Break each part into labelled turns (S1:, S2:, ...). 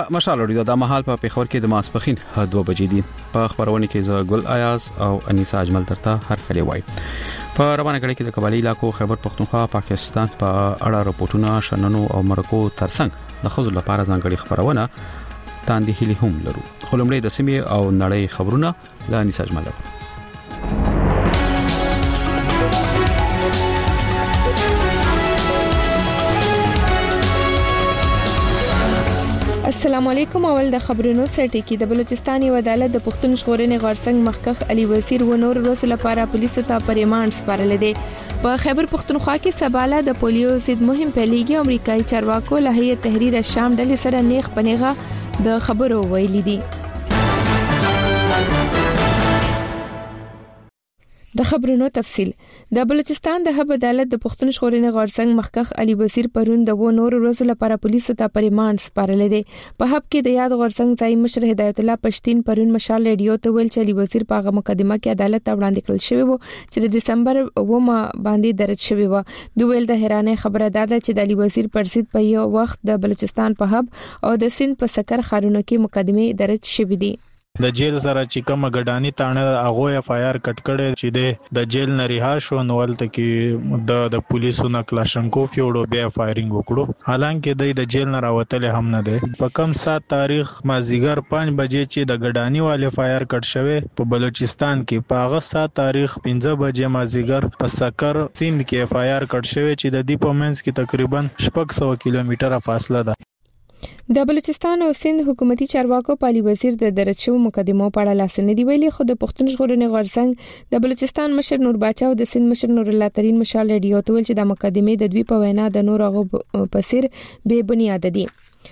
S1: مشال اوريدو د مهال په پیښور کې د ماسپخین 2 بجې دي. په خبرونه کې زه ګل ایاز او انیسا اجمل درته هر کله وای. په روانه کړي کې د قبایلی علاقو خیبر پختونخوا پاکستان په اړه راپورټونه شننو او مرکو ترڅنګ د خزو لپاره ځانګړي خبرونه تاندې هلي هم لرو. خو لمړی د سیمې او نړۍ خبرونه لا انیسا اجمل.
S2: السلام علیکم. اول د خبرونو سرټی کې د بلوچستان یو عدالت د پښتون ژغورنې غورځنګ مخکخ علي وزیر و نور ورځ لپاره پولیسو ته پریمان سپارل دي. په خیبر پختونخوا کې سباله د پولیو ضد مهم پیلېږي. امریکایي چارواکو له هیئت تحریر الشام ډلې سره نیغ پنیغه د خبرو ویلي دي. د خبرونو تفصیل. د بلوچستان د هب عدالت د پښتون ژغورنې غورځنګ مخکخ علي وزیر پرون د و نور ورځ لپاره پولیسو ته پریمان سپارل دي. په هب کې د یاد غورځنګ ځای مشر هدایت الله پښتين پرون مشال ریډیو ته ویل چې علي وزیر په هغه مقدمه کې عدالت ته وړاندې کړل شوی وو چې د دسمبر ومه باندې درج شوی و. دوی ویل د حیرانه خبره ده چې د علي وزیر پر ضد په یو وخت د بلوچستان په هب او د سند په سکر خارونو کې مقدمه درج شوی دي.
S3: د جیل سره چې کوم غډانی تانه هغه اف آی آر کټ کړي چې د جیل نه رها شو نو ولته کې د پولیسو نه کلاشنکوف یوړو بیا فایرینګ وکړو. حالانکه د جیل نه راوتل هم نه ده. په کم 7 تاریخ مازیګر 5 بجې چې د غډانی والے فایر کټ شوه په بلوچستان کې په هغه 7 تاریخ 15 بجې مازیګر په سکر سیند کې اف آی آر کټ شوه چې د دی په منځ کې تقریبا 600 کیلومتره فاصله ده.
S2: د بلوچستان او سند حکومتي چارواکو په علي وزیر د درچو مقدمو په اړه لاس نه دی ویلي. خو د پښتون ژغورنې غورځنګ د بلوچستان مشر نور باچا او د سند مشر نور الله ترين مشال ریډیو ته ویل چې د مقدمه د دوی په وینا د نور هغه پسیر بے بنیاد دي.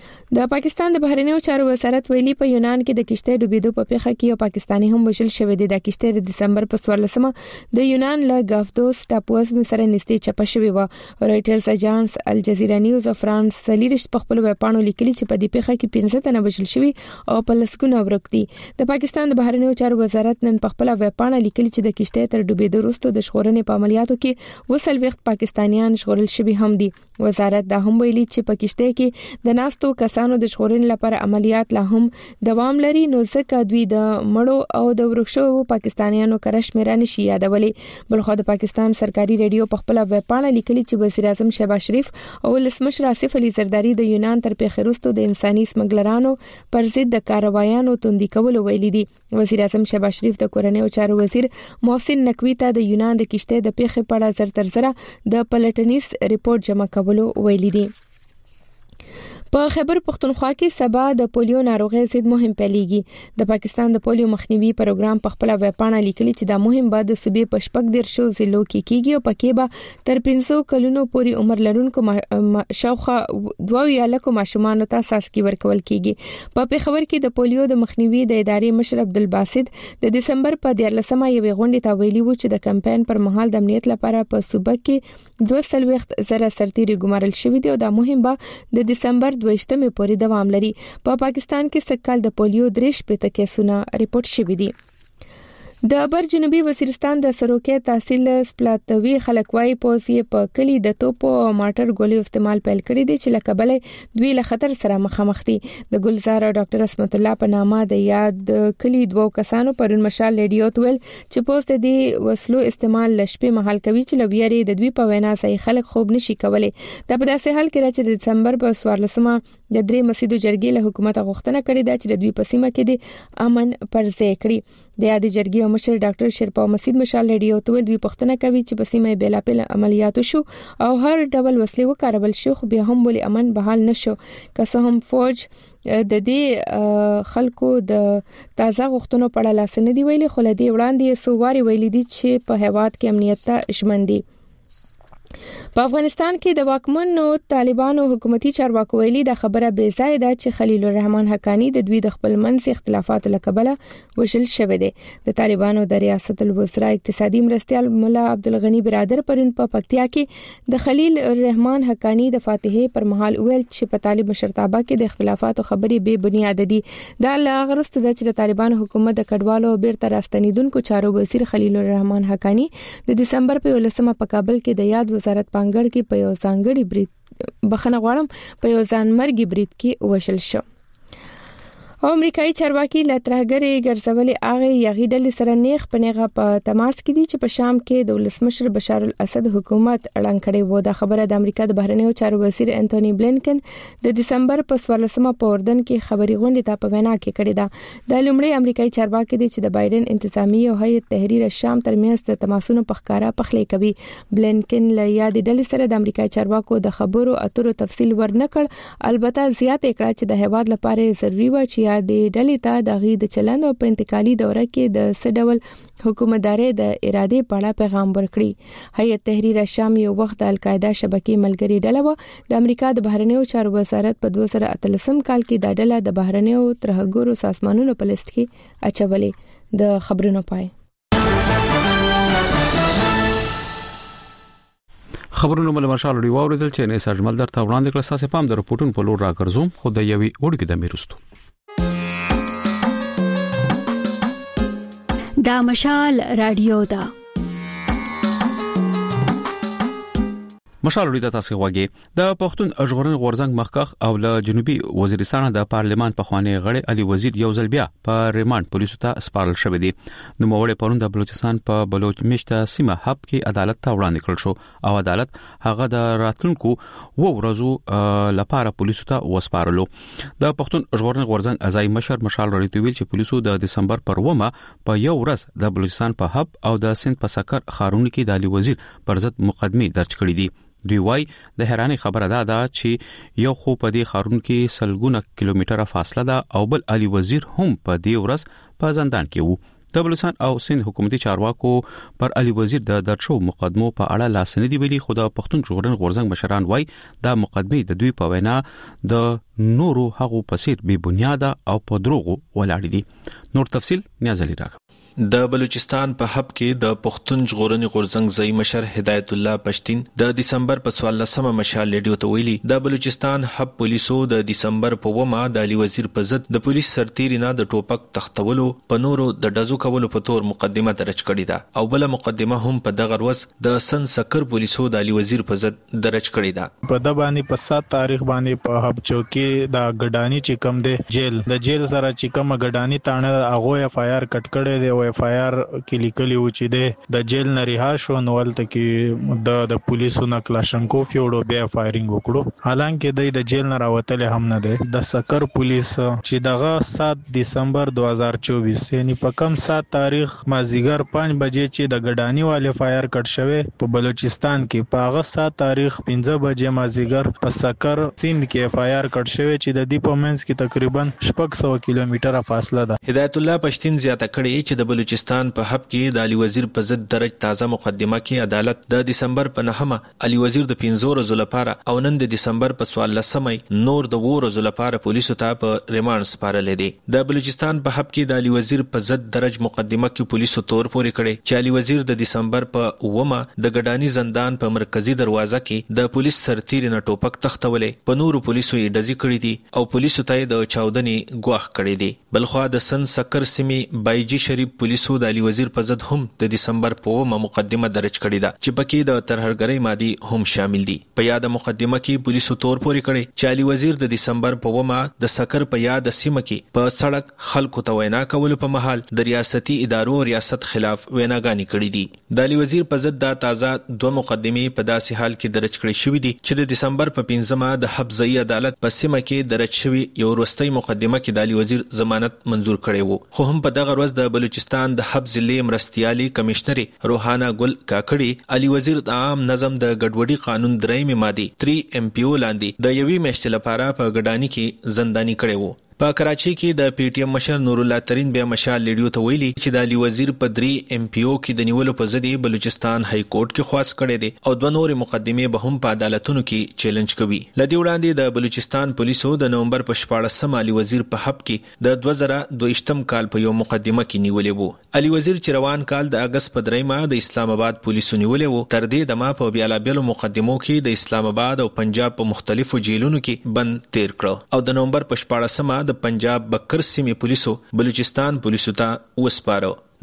S2: د پاکستان د بهرنیو چارو وزارت ویلي په یونان کې د کشته ډوبېدو په پیښه کې یو پاکستانی هم وژل شوی دی. د کشته د دسمبر په 14مه د یونان له غافدوس ټاپوز سره نږدې چپه شوی و. رائټرز اژانس الجزیره نیوز او فرانس سلیرشت په خپل ویبپاڼو لیکلي چې په دې پیښه کې 15 تنه وژل شوی او په لسګونه ورک دي. د پاکستان د بهرنیو چارو وزارت نن په خپل ویبپاڼه لیکلي چې د کشته تر ډوبېدو وروسته د ژغورنې په عملیاتو کې وسل وخت پاکستانیان ژغورل شوی هم دي. وزارت دا هم ویلي چې په کشته کې د ناستو کسانو د ژغورنې لپاره عملیات لا هم دوام لري نو ځکه دوی د مړو او د ورکشو پاکستانیانو کرش میرا نشي یادولي. بلخو د پاکستان سرکاري ریډیو په خپل ویبپاڼه لیکلي چې وزیر اعظم شهباز شریف او ولسمشر آصف علي زرداری د یونان تر پیښې وروسته د انساني سمګلرانو پر ضد د کاروایانو توندي کول ویلي دي. وزیر اعظم شهباز شریف د کورنۍ او چارو وزیر محسن نقوی ته د یونان د کشته د پیښې په اړه زر تر زره د پلټنیز ریپورت جمع کولو ویلي دي. په خیبر پختونخوا کې سبا د پولیو ناروغي ضد مهم پیلېږي. د پاکستان د پولیو مخنیوي پروګرام په خپل ویبپاڼه لیکلي چې دا مهم بعد د صوبې په شپږ درشو ضلعو کې کیږي او پکې به تر 500 کلونو پورې عمر لرونکو شاوخوا 2 لکه ماشومان ته ساسکی ورکول کیږي. په پیښور کې د پولیو د مخنیوي د ادارې مشر عبدالباسط د دسمبر په 14مه یوې غونډې ته ویلي و چې د کمپاین پر مهال د امنیت لپاره په صوبه کې 200 سرتیري ګمارل شوی دي او دا مهم به د دسمبر 22مه پورې دوام لري. په پاکستان کې سکهال د پولیو 3 کیسونه ریپورت شوي دي. د بر جنوبي وزیرستان د سروکي تحصیل سپلاتوي خلک وايي پوزې په کلی د توپو او ماټر ګولۍ استعمال پیل کړی دي چې لکبلې دوی له خطر سره مخامخ دي. د ګلزار او ډاکټر اسمت الله په نامه د یاد کلی 2 کسانو پرون مشال ریډیو ته ویل چې پوز د دې وسلو استعمال لشپې محل کوي چې لویاري د دوی په وینا صحیح خلک خوب نشي کولای. دا په داسې حال کې چې د دسمبر په 14مه د 3 مسجدو جرګې له حکومت غوښتنه کړې ده چې د دوی په سیمه کې د امن پرځای کړي. د یاد جرګې او مشر ډاکټر شرپا مسجد مشال ریډیو ته دوی پوښتنه کوي چې په سیمه بیلابل عملیاتو شو او هر ډول وسلې وکارول شو خو بیا هم ولې امن بحال نشو. که څه هم فوج د دې خلکو د تازه غوښتنو په اړه لاس نه دی ویلي خو لدی وړاندې سوواري ویلي دي چې په هیواد کې امنیت ته ژمن دي. په افغانستان کې د واکمنو طالبانو حکومتي چارواکو ویلي د خبره بې ځای ده چې خلیل الرحمن حقانی د دوی د خپل منځ اختلافاتو لکبله وشل شوی دی. د طالبانو د ریاست الوزرا اقتصادي مرستيال مولا عبدالغنی برادر پرون په پکتیا کې د خلیل الرحمن حقانی د فاتحه پر مهال ویل چې په طالب مشرتابه کې د اختلافاتو خبرې بے بنیاد دي. دا لغرست د چې د طالبانو حکومت د کډوالو بیرته راستنیدونکو چارو وزیر خلیل الرحمن حقانی د دسمبر په 11مه په کابل کې د یاد وزارت پنګړ کې په یو ځانګړي برید بخنه غواړم په یو ځانمرګي برید کې وشل شو. امریکایي چارواکي له ترهګرې ګرځولې اغه یغې ډلې سره نیغ پنیغه په تماس کې دي چې په شام کې د ولسمشر بشار الاسد حکومت اعلان کړی و. د خبره د امریکا د بهرنیو چارو وزیر انټونی بلینکن د دسمبر په 14مه په اردن کې خبري غونډه ته په وینا کې کړې ده. د لومړي امریکایي چارواکي دي چې د بایدن انتظامیه او هیئت تحریر شام ترمنځ د تماسونو په ښکارا پخلی کوي. بلینکن له یاد ډلې سره د امریکایي چارواکو د خبرو اترو تفصیل ورنکړ، البته زیات کړه چې د هواد لپاره ضروری و چې د ډلې ته د غي د چلند او په انتقالي دوره کې د سډول حکومتداري د ارادې په اړه پیغام ورکړي. هیئت تحریر شام یو وخت د القاعده شبکې ملګری ډله و. د امریکا د بهرنیو چارو وزارت په 2013 کال کې د ډله د بهرنیو ترهګرو سازمانونو په لیست کې اچولې. د خبرونو پای
S1: خبرونه مل مشال دی واوریدل چې نه ساجمل درته وړاندې کړه. ساسه پام د رپورټونو په لور راګرځوم خو د یوې وړکې د میرستو
S4: دا مشال رادیو دا
S1: مشال لري تاسو غوږی د پښتون اشغورن غورزنګ مخکخ او له جنوبي وزیرستان د پارلمان په خواني غړي علي وزیر یو ځل بیا په ریماند پولیسو ته سپارل شوې دي. نو موړې پرون د بلوچستان په بلوچ مشته سیمه هب کې عدالت ته وړاندې کړل شو او عدالت هغه د راتلونکو ورځو لپاره پولیسو ته وسپارلو. د پښتون اشغورن غورزنګ ازای مشر مشال لري ویل چې پولیسو د دسمبر پر 1 په یو ورځ د بلوچستان په هب او د سند په سکر خارونی کې د علي وزیر پر ضد مقدمه درج کړې دي. دوی وای د حیراني خبره ده چې یو خو په دې خارون کې سلګونه کیلومتره فاصله ده او بل علي وزیر هم په دې ورځ په زندان کې وو. د بلوچستان او سند حکومتي چارواکو پر علي وزیر د درچو مقدمو په اړه لاسندې ویلي، خو د پښتون ژغورن غورزنګ مشران وای دا مقدمه د دوی په وینا د نورو هغو پسیر بے بنیاد او په دروغو ولاړ دي. نور تفصيل نیازلی راغ.
S5: د بلوچستان په حب کې د پښتون ژغورنې غورزنګ ځای مشر هدایت الله پښتين د دسمبر په 14مه مشال لیډیو ته ویلي د بلوچستان حب پولیسو د دسمبر په 1 د علي وزیر په ضد د پولیس سرتیرینه د ټوپک تختولو په نورو د دزو کولو په تور مقدمه درج کړې ده او بل مقدمه هم په دغه ورځ د سن سکر پولیسو د علي وزیر په ضد درج کړې ده.
S3: په د باندې په 7 تاریخ باندې په حب چوکي د ګډانی چې کم دی د جیل سره چې کم ګډانی تانه هغه اف آی آر کټ کړي دی او اف آی آر کې لیکلي و چې د جیل نه رها شو نو ولته کې د پولیسو نه کلاشنکوف یوړو بیا فایرینګ وکړو. حالانکه د جیل نه راوتل هم نه دی. د سکر پولیس چې دغه 7 دسمبر 2024 یعنی په کم 7 تاریخ مازیګر 5 بجې چې د ګډانی والے فایر کټ شوه په بلوچستان کې په هغه 7 تاریخ 15 بجې مازیګر په سکر سیند کې فایر کټ شوه چې د دی په منځ کې تقریبا 600 کیلومتره فاصله ده.
S5: هدایت الله پښتين زیاته کړي چې د بلوچستان په حب کې د علي وزیر په ضد درج تازه مقدمه کې عدالت د دسمبر په 9 علي وزیر د 15 ورځې لپاره او نن د دسمبر په 14مه نور د 2 ورځې لپاره پولیسو ته په ریماند سپارلې دي. د بلوچستان په حب کې د علي وزیر په ضد درج مقدمه کې پولیسو تور پورې کړي چې علي وزیر د دسمبر په 1 د ګډانی زندان په مرکزی دروازه کې د پولیس سرتیرینه ټوپک تختولې په نورو پولیسو یې ډزې کړې دي او پولیسو ته د چاودنې ګواښ کړي دي. بلخوا د سن سکر سیمې بایجی شریف پولیسو د علي وزیر په ضد هم د دسمبر په 1 مقدمه درج کړې ده چې پکې د ترهګرۍ مادي هم شامل دي. په یاد مقدمه کې پولیسو تور پورې کړي چې علي وزیر د دسمبر په 1 د سکر په یاد سیمه کې په سړک خلکو ته وینا کول په محل د ریاستي ادارو ریاست خلاف ویناګانی کړې دي. د علي وزیر په ضد د تازه 2 مقدمې په داسې حال کې درج کړې شوې دي چې د دسمبر په 15 د حبزي عدالت په سیمه کې درج شوی یو وروستۍ مقدمه کې د علي وزیر ضمانت منزور کړي وو. خو هم په دغه ورځ د بلوچستان د حب ضلع مرستيالي کمشنر روحانا ګل کاکړي علي وزیر د عام نظم د ګډوډي قانون 3 ماده 3 MPO لاندې د یوې میاشتې لپاره په ګډانی کې زندانی کړي وو. په کراچي کې د پی ټی ایم مشر نور الله ترين بیا مشال لیډیو ته ویلي چې د علي وزیر په 3 MPO کې د نیولو په ضد بلوچستان های کورټ کې خواست کړي دي او 2 نور مقدمه به هم په عدالتونو کې چیلنج کوي. لدی وړاندې د بلوچستان پولیسو د نومبر په 14 علي وزیر په حب کې د 2022 کال په یو مقدمه کې نیولې وو. علي وزیر چې روان کال د اگست په 3 د اسلام آباد پولیسو نیولې وو. تر دې دمه په بیلابېلو مقدمو کې د اسلام آباد او پنجاب په مختلفو جیلونو کې بند تیر کړ او د نومبر په 14 د پنجاب بکر سیمې پولیسو بلوچستان پولیسو ته وسپارو.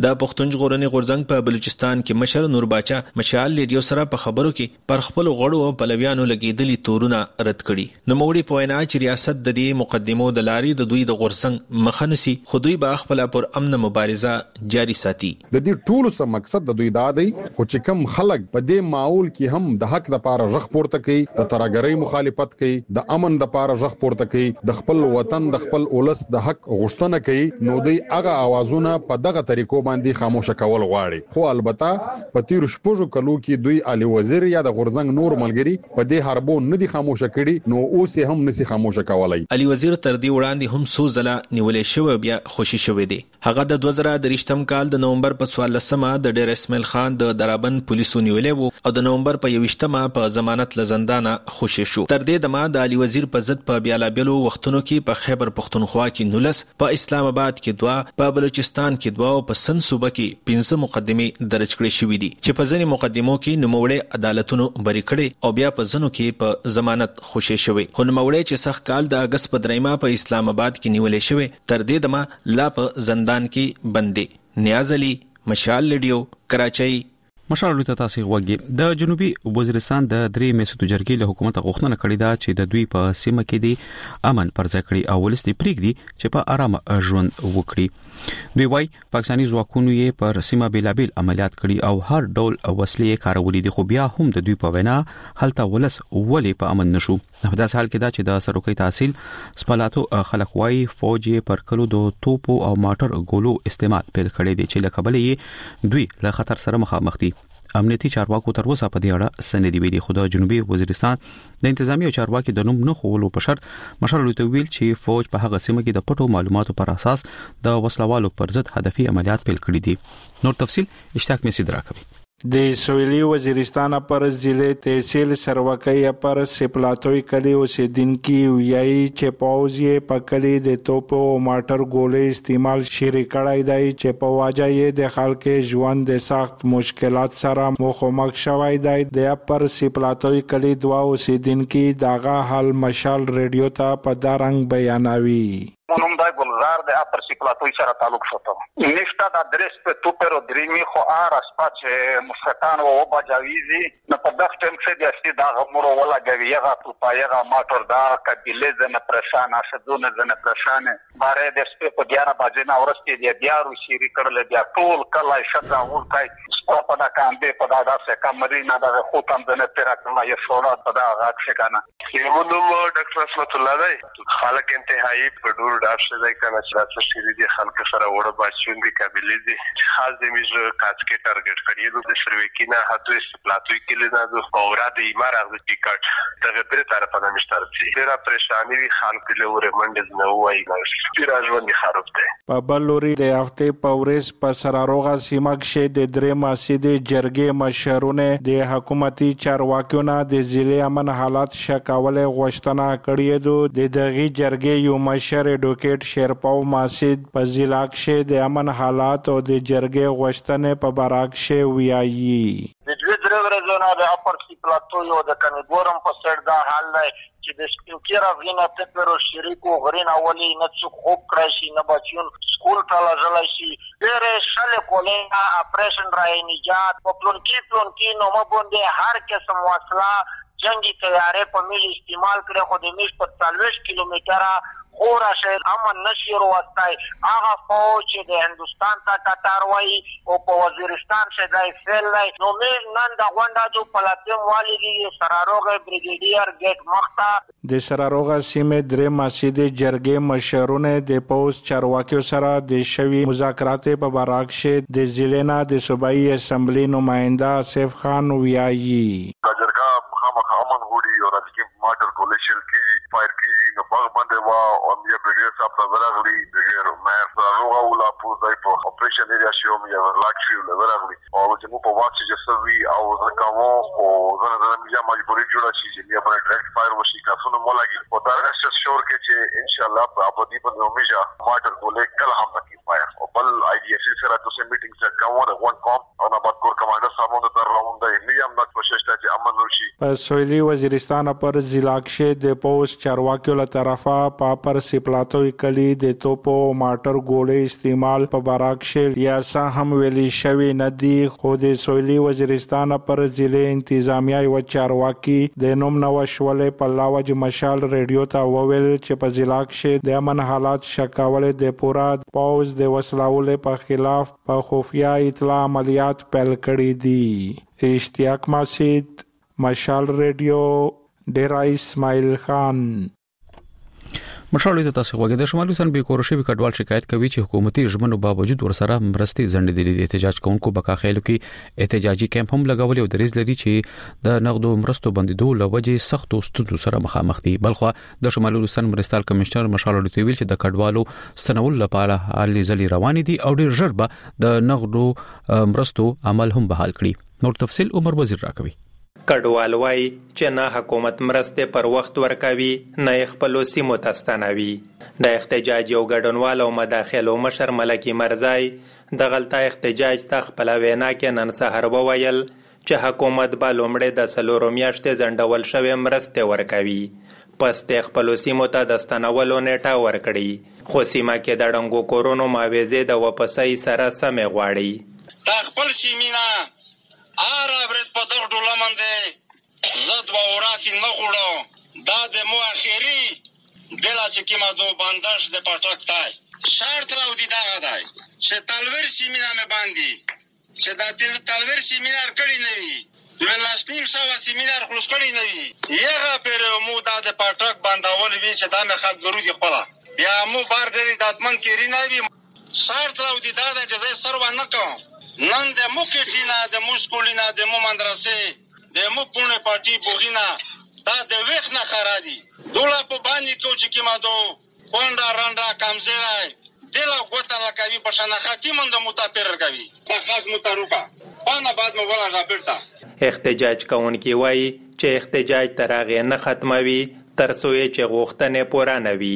S5: د پښتون ژغورنې غورځنګ په بلوچستان کې مشر نور باچا مشال ریډیو سره په خبرو کې پر خپل غړو او پلویانو لګیدلي تورونه رد کړي. نو موري په وینا چې ریاست د دې مقدمو د لارې د دوی د غورځنګ مخنسي خو دوی به خپل پر امن مبارزه جاری ساتي.
S6: د دې ټولو سم مقصد د دوی دا دی خو چې کم خلک په دې ماحول کې هم د حق لپاره ژغ پورته کوي، د ترهګرۍ مخالفت کوي، د امن لپاره ژغ پورته کوي، د خپل وطن د خپل اولس د حق غوښتنه کوي، نو دوی هغه اوازونه په دغه طریقو باندې خاموشه کول غواړي. خو البته په تیر شپږو کلو کې دوی علي وزیر یا د غورځنګ نور ملګری په دې حربو نه دي خاموشه کړي، نو اوس هم نسی خاموشه کولای.
S5: علي وزیر تر دې وړاندې هم څو ځله نیولې شو بیا خوشي شوې دي. هغه د 2023 کال د نومبر په 14مه د ډیر اسماعیل خان د درابند پولیسو نیولې وو او د نومبر په 21مه په ضمانت له زندانه خوشي شو. تر دې دمه د علي وزیر په ضد په بیلابلو وختونو کې په خیبر پختونخوا کې 19، په اسلام آباد کې 2، په بلوچستان کې 2 او په سند صوبه کې 15 مقدمې درج کړې شوې دي چې په ځینې مقدمو کې نوموړي عدالتونو بری کړي او بیا په ځینو کې په ضمانت خوشي شوی. خو نوموړي چې سخت کال د اگست په 3 په اسلام آباد کې نیولې شوی تر دې دمه لا په زندان کې بندي. نیاز علي، مشال ریډیو، کراچۍ.
S1: مشال ریډیو ته تاسو غوږی. د جنوبي وزیرستان د 3 میاشتو جرګې له حکومت غوښتنه کړې ده چې د دوی په سیمه کې د امن پر ځای کړي او ولستي پریږدي چې په آرام ژوند وکړي. دوی وايي پاکستاني ځواکونو یې پر سیمه بیلابل عملیات کړي او هر ډول وسلې کارولې دي، خو بیا هم د دوی په وینا هلته ولس ولې په امن نشو. په داسې حال کې دا چې د سروکي تحصیل سپلاتو خلک وايي فوج پر کلو د توپو او ماټر ګولو استعمال پیل کړي دي چې لکه بلې دوی له خطر سره مخامخ دي. امنیتي چارواکو تر اوسه په دې اړه سندې ویلي، خو د جنوبي وزیرستان د انتظامی او چارواکي د نوم نه خولو په شرط مشال ریډیو ویل چې فوج په هغه سیمه کې د پټو معلوماتو پر اساس د وسلوالو پر ضد هدفي عملیات پیل کړي دي. نور تفصيل اشتاق می سید راکوي.
S3: د سویلی وزیرستان پر ضلع تحصیل سروکۍ پر سپلاتوی کلی اوسیدونکي ویایي چې پوځ یې په کلی د توپو او ماټر ګولې استعمال شری کړی دی چې په واجه یې د خلکو ژوند د سخت مشکلات سره مخامخ شوی دی. د پر سپلاتوی کلی 2 اوسیدونکي دغه حال مشال ریډیو ته په دارنګ بیانوي.
S7: منم دای گلزار د اپر سیپلاتوی سره تعلق شته. نفتا د ادرس په توپر او دریمی خو ار اسپاچ مستان او باجاویزی نه په دغه ټیم کې د اصلي د غمرو ولا غویغه تو پایغه ماټر دا کبیله زنه پرشان اسدونه زنه پرشان بارے د سپه په 11 بجې نه ورسته دی بیا روشيري کړل بیا ټول کله شدا ورکای سپه په دا کاندې په دا داسه کمرې نه دا خو تم زنه تر کله یې شوړه په دا غاښ ښکانه.
S8: یو نوم ډاکټر اسمت الله دی. خلک انتهایی په ډور داشته دی کنه چې تاسو شری دي خلک سره وړه بچون دي قابلیت دي خاص د میز کاڅکي ټارګټ کړی د سروکینه هڅو استپلاتوي کې نه د اوراد ایمار از ټیکټ دغه پر طرف نه مشترک دي ډیره پریشانی وی خلک له ورمنډز نه وایي ډیره ژوند خراب دی.
S3: په بلوري د هفته په ورځ په سراروغه سیمه کې د درې ماسې د جرګې مشرونه د حکومتي چارواکیونو د ضلع امن حالات شکاوله غوښتنه کړې ده. د دغه جرګې یو مشر ډوکټ شیرپاو ماسید په ضلع کې د امن حالات او د جرګې غوښتنې په باره کې ویایي.
S7: د دوی درې د اپر سیپلاتوی او د کنګورم په سر دا حال دی چې د سپینکیرا غینا تپرو شریکو غرینا ولی نه څوک خوب کرشي نه بچون سکول ته لاځلای شي ډېر شل کولینګا اپریشن راي نجات په پلونکی نو مبوندې هر قسم وسله جنگي تیارې په میل استعمال کړي خو د میش په 40 کیلومتره خورا شهر امن نشیر وستای هغه فوج چې د هندستان ته قطر وای او په وزیرستان شه دای فعل نو مې نن د غونډه جو پلاتم والی دی سراروغه بریګیډیر ګټ مختا
S3: د سراروغه سیمه درې مسجد جرګې مشرونه د پوز چارواکیو سره د شوی مذاکرات په باره کې د ضلع نه د صوبایي اسمبلی نماینده آصف خان ویایي.
S8: جرګه خامخ امن غوړي او راځي ماټر کولیشن کې فایر کې نو په باندې وا او بیا برګر صاحب ته ورغلی د مېر سراروغه ولا پوزای په اپریشن ایریا شو مې لاکشي ورغلی او چې مو په واکس چې سوي او زکاو او زنه مې مجبوري جوړه شي چې بیا په ډایرکټ فایر وشي تاسو نو مولاږي او دا راشي شور کې چې ان شاء الله په ابدي په نومیجا ماټر کولې کله هم نکي فایر او بل آی ډی اف سی سره تاسو میټینګ څخه کومه ون کوم او نه بعد کور کمانډر صاحب ته راوند دی داخلي هم کوشش ته چې امن وشي.
S3: سویلی وزیرستان پر ضلع کې د پوس چارواکیو له طرفه پر سپلاتوي کلی د توپو ماټر ګولې استعمال په باراکشل یا هم ویلي شوی ندی. خو د سویلی وزیرستان پر ضلع انتظامیه او چارواکي د نوم نو شولې په لاوج مشال ریډیو ته وویل چې په ضلع کې د امن حالات شکاول د پورا پوز د وسلاول په خلاف په خفیه اطلاع عملیات پیل کړي دي. اشتیاق مسجد، مشال ریډیو، ډیرا اسماعیل خان.
S1: مشالې ته تاسو وګورئ د شمالي سن به کورشي کډوال شکایت کوي چې حکومتي ژمنو باوجود ورسره مرستي ځنډېدلې دي. احتجاج کوونکو بکا خېلو کې احتجاجي کیمپ هم لګولې او دریز لري چې د نقدو مرستو بندیدو لوجې سختو ستونزو سره مخامخ دي. بلخو د شمالي سن مرستال کمشنر مشال ډیویل چې د کډوالو ستنول لپاره حالې ځلې روان دي او ډیر ژر به د نقدو مرستو عمل هم بحال کړي. نور تفصيل عمر وزیر راکوي.
S9: کډوال وای چې نه حکومت مرسته پر وخت ورکوي نه خپل سیمو تستانوي. د احتجاج یو ګډونوال او مداخلو مشر ملکی مرزای د غلطه احتجاج ته خپل وینا کې نن سحر وویل چې حکومت به لومړی د سلورو میاشتې ځنډول شوی مرسته ورکوي پس د خپل سیمو ته دستانولو نیټه ورکړي. خو سیمه کې د ډنګو کورونو ماویزه د واپسۍ سره سمې غواړي.
S10: تا خپل سیمینا برد په دغه ډوله باندې زد و ورافي نه غوړو دا د مو اخیری دلا چې کیما دو بانداش د پټک تای شرط راو دي دا غدای چې تلور سیمینا مې باندې چې دا تلور سیمینار کړی نه وي ولاشتیم سوا سیمینار خلص کړی نه وي یغه پر مو دا د پټک بانداول وی چې دا مې خلک درو دي خپل بیا مو بار ډېری داتمن کېری نه وي شرط راو دي دا چې زه سر و نه کوم نن د مو کټینا د مو سکولینا د مو مدرسې د مو پونه پارټي بوغینا دا د وښ نه خرادي دوله په باندې کو چې کیما دو کونډا رانډا کمزورای دلا غوته لا کوي په شان خاتمون د متاپر کوي دا خاص متروکا پانا بعد مو ولا راپړتا.
S9: احتجاج کوونکی وای چې احتجاج ترغه نه ختموي تر څو چې غوښتنې پوره نه وي.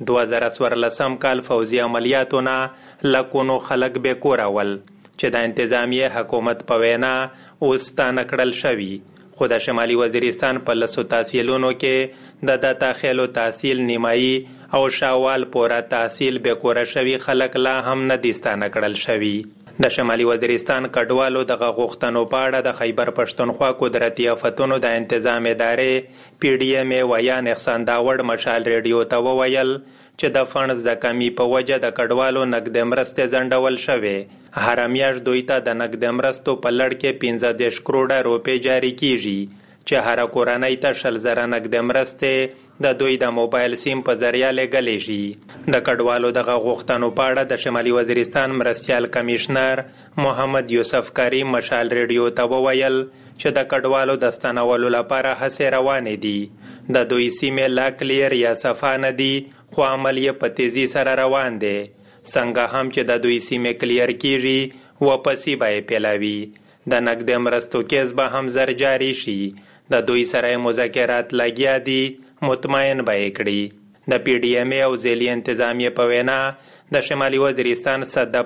S9: 2014 کال فوزي عملیاتونه لکونو خلک به کورول چې د انتظامیه حکومت په وینا اوس تانکړل شوی. خو د شمالي وزیرستان په لسو تحصیلونو کې د داخلو تحصیل نیمایي او شاوال پورا تحصیل به کور شوی خلک لا هم نه دستانه کړل شوی. د شمالي وزیرستان کډوالو د غوښتنو په اړه د خیبر پښتونخوا قدرتي آفتونو د انتظام ادارې پی ډی ایم ویان احسان داوړ مشال ریډیو ته وویل چې د فنډز د کمی په وجه د کډوالو نقد مرستې ځنډول شوې. هر میاشت دوی ته د نقد مرستو په لړ کې 15 کروڑه روپۍ جاری کیږي چې هر کورنۍ ته 100,000 نقد مرستې د دوی د موبایل سیم په ذریعہ لګلې شي. د کډوالو د غوښتنو په اړه د شمالي وزیرستان مرستیال کمشنر محمد یوسف کریم مشال ریډیو ته وویل چې د کډوالو د ستنولو لپاره هڅې روانې دي. د دوی سیمې لا کلیر یا صفا نه دي خو عمل یې په تیزی سره روان دی. څنګه هم چې د دوی سیمې کلیر کیږي واپسی به پیلاوي. د نقد مرستو کیس به هم زر جاری شي. د دوی سره مذاکرات لګیا دي مطمئن به کړي. د پی ډی ایم او ځلې انتظامیه په وینا د شمالي وزیرستان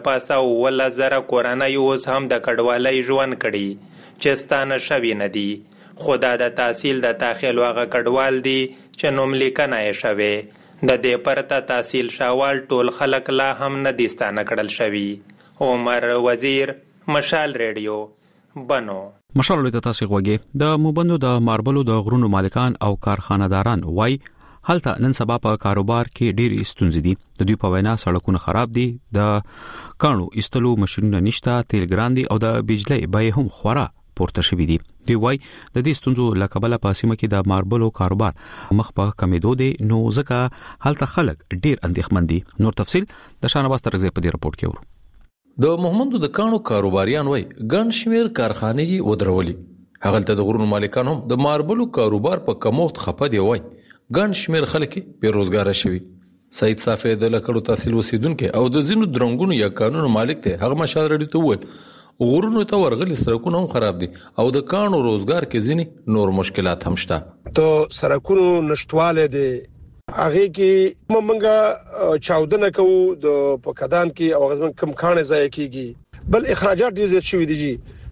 S9: 100,000 کورنۍ اوس هم د کډوالۍ ژوند کړي چې ستانه شوي نه دي. خو دا د تحصیل د داخلو هغه کډوال دي چې نوم لیکنه یې شوی. د دې پرته تحصیل شاوال ټول خلک لا هم نه دي ستانه کړل شوي. عمر وزیر، مشال ریډیو، بنو.
S1: مشال له تاسو غوږی د موبندو د ماربلو د غرونو مالکان او کارخانه‌داران وای هلته نن سبا په کاروبار کې ډېری ستونزې دي. د دوی په وینا سړکونه خراب دي، د کانو ایستلو ماشینونه نشته، تیل ګران دي او د بجلی بیې هم خورا پورته شوي دي. دی وای د دې ستونزو لکبله په سیمه کې د ماربلو کاروبار مخ په کمیدو دي نو ځکه هلته خلک ډېر اندېښمن دي. نور تفصيل د شانواز ترغه په دې رپورت کې ورو.
S11: د محمد د کانو کاروباریان وای ګڼ شمیر کارخانې ودرولي. هغه ته د غرونو مالکان هم د ماربلو کاروبار په کموخت خپه دی. وای ګڼ شمیر خلک په روزګار شوي. سید صافی د لکړو تحصیل وسیدونکو او د زینو درنګونو یا قانون مالک ته هغه مشال رډی ته وویل غرونو ته ورغلي سړکونه هم خراب دي او د کانو روزګار کې ځینی نور مشکلات هم شته.
S12: ته سړکونو نشټواله دي هغه کې موږ چاودنه کوو د پکدان کې او غزمن کم کانه ځای کېږي بل اخراجات ډیر زیات شوي دي.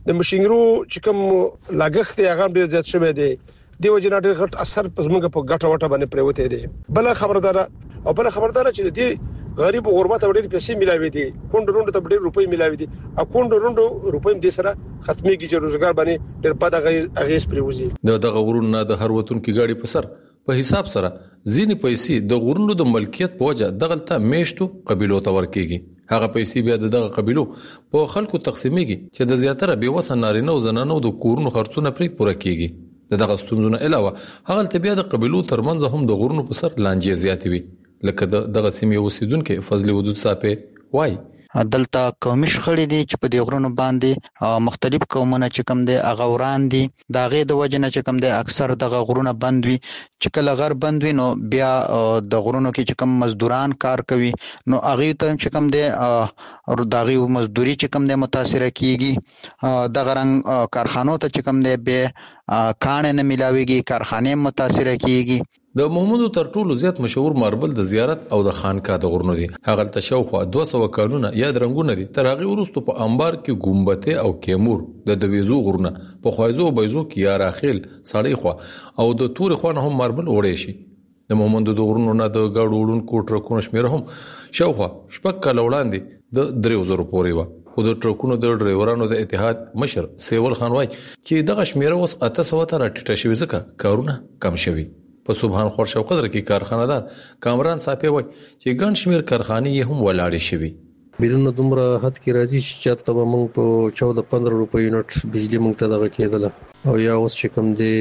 S12: د ماشينرو چې کوم لاګښت هغه ډیر زیات شوی دی دیو جنریټر غټ اثر پزمنګ په ګټه وټه باندې پریوته دي بل خبردار چې دی غریب او غربت ډېر پیسې ملاوي دي کونډ روند ته ډېر روپۍ ملاوي دي ا کونډ روند روپۍ دې سره ختميږي چې روزګار باندې ډېر بد اغیز پریوزي
S11: د غورونو د هر وطن کې گاډي په سر په حساب سره ځینې پیسې د غورونو د ملکیت په وجه دغلطه میشتو قبيلو ته ورکیږي هغه پیسې بیا دغه قبيلو په خلکو تقسیمېږي چې د زیاتره بیوسه نارینه او زنانو د کورونو خرڅونه پرې پوره کیږي دغه ستونزونه علاوه هغه ته بیا د قبيلو ترمنځ هم د غورونو په سر لانجې زیاتې وي لکه دغه سیمې اوسیدونکو فضل ودود صاحب وای
S13: دلته قومي شخړې دي چې په دې غرونو باندې مختلف قومونه چې کوم دي اغوران دي دا غي د وجنه چې کوم دي اکثر دغه غرونه بند وي چې کله غر بند وي نو بیا د غرونو کې چې کوم مزدوران کار کوي نو اغه ته چې کوم دي او دغه مزدوري چې کوم دي متاثر کیږي د غرنګ کارخانو ته چې کوم دي به کان نه ملاويږي کارخانه متاثر کیږي
S11: د محمود تر ټولو زیات مشهور ماربل د زیارت او د خانقاه د غرونو دي هغه ته شاوخوا 200 قانونه یا درنګونه دي تر هغه وروسته په انبار کې ګمبته او کیمور د دویزو غرونه په خوایزو بایزو کې یا راخیل سړی خو او د تور خو نه هم ماربل وړي شي د محمود د غرونو نه د گاډو وړون کوټر کو شمیر هم شاوخوا شپک کله وړاندې د 3000 پورې و خو د ټرکونو د ډرایورانو د اتحاد مشر سیول خان وای چې دغه شمیره اوس 800 ته راټیټه شوې ځکه کارونه کم شوي په سبحان خور شو قدر کې کارخانه‌دار کامران صاحب وای چې ګڼ شمیر کارخانې هم ولاړې شوي
S14: بیرونه دومره حد کې راځي چې چرته به موږ په 14-15 روپۍ یونټ بجلی موږ ته دغه کېدله او یا اوس چې کوم دی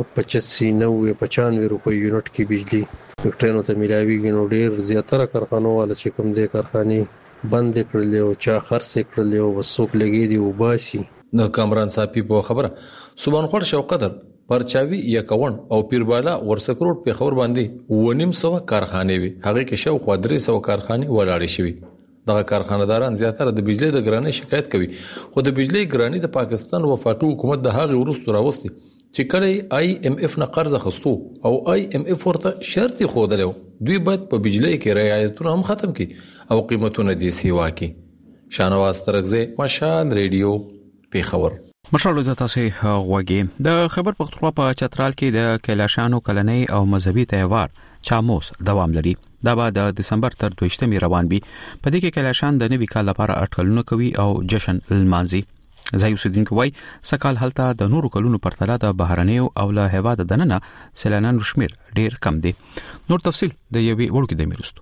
S14: 85-90-95 روپۍ یونټ کې بجلی ټرینو ته ملاويږي نو ډیر زیاتره کارخانو والا چې کوم دی کارخانې بند کړل او چا خرڅ کړل او وسوک لګي دی وباسي
S11: د کامران صاحب په خبره سبحان خور شو قدر پرچاوي یا کون او پیربالا ورسکروټ په خبر باندې 900 کارخانې وي هغه کې شو خو 300 کارخانې ولاړې شوي دغه کارخانه‌داران زیاتره د بجلی د ګرانۍ شکایت کوي خو د بجلی ګرانۍ د پاکستان وفاقي حکومت د هغه ورستو راوستي چې کله IMF نه قرض اخستو او IMF ورته شرط خوده دوی باید په بجلی کې رعایتونه هم ختم کړي او قیمتونه دي سیوا کړي شانواز ترغزه مشال ریډیو پیښور
S1: مشالو د تاسو غوږی د خبر پښتونخوا په چترال کې د کیلاشانو کلنۍ او مذهبي تهوار چاموس دوام لري دا به د دسمبر تر 28 روان وي په دې کې کیلاشان د نوي کال لپاره اټکلونه کوي او جشن لمانځي زایوسدین کوي سکال هلته د نورو کلونو پرتله د بهرنیو او له هواد دننه سیلانیانو شمیر ډیر کم دي نور تفصيل د یوې وړوکی د میرستو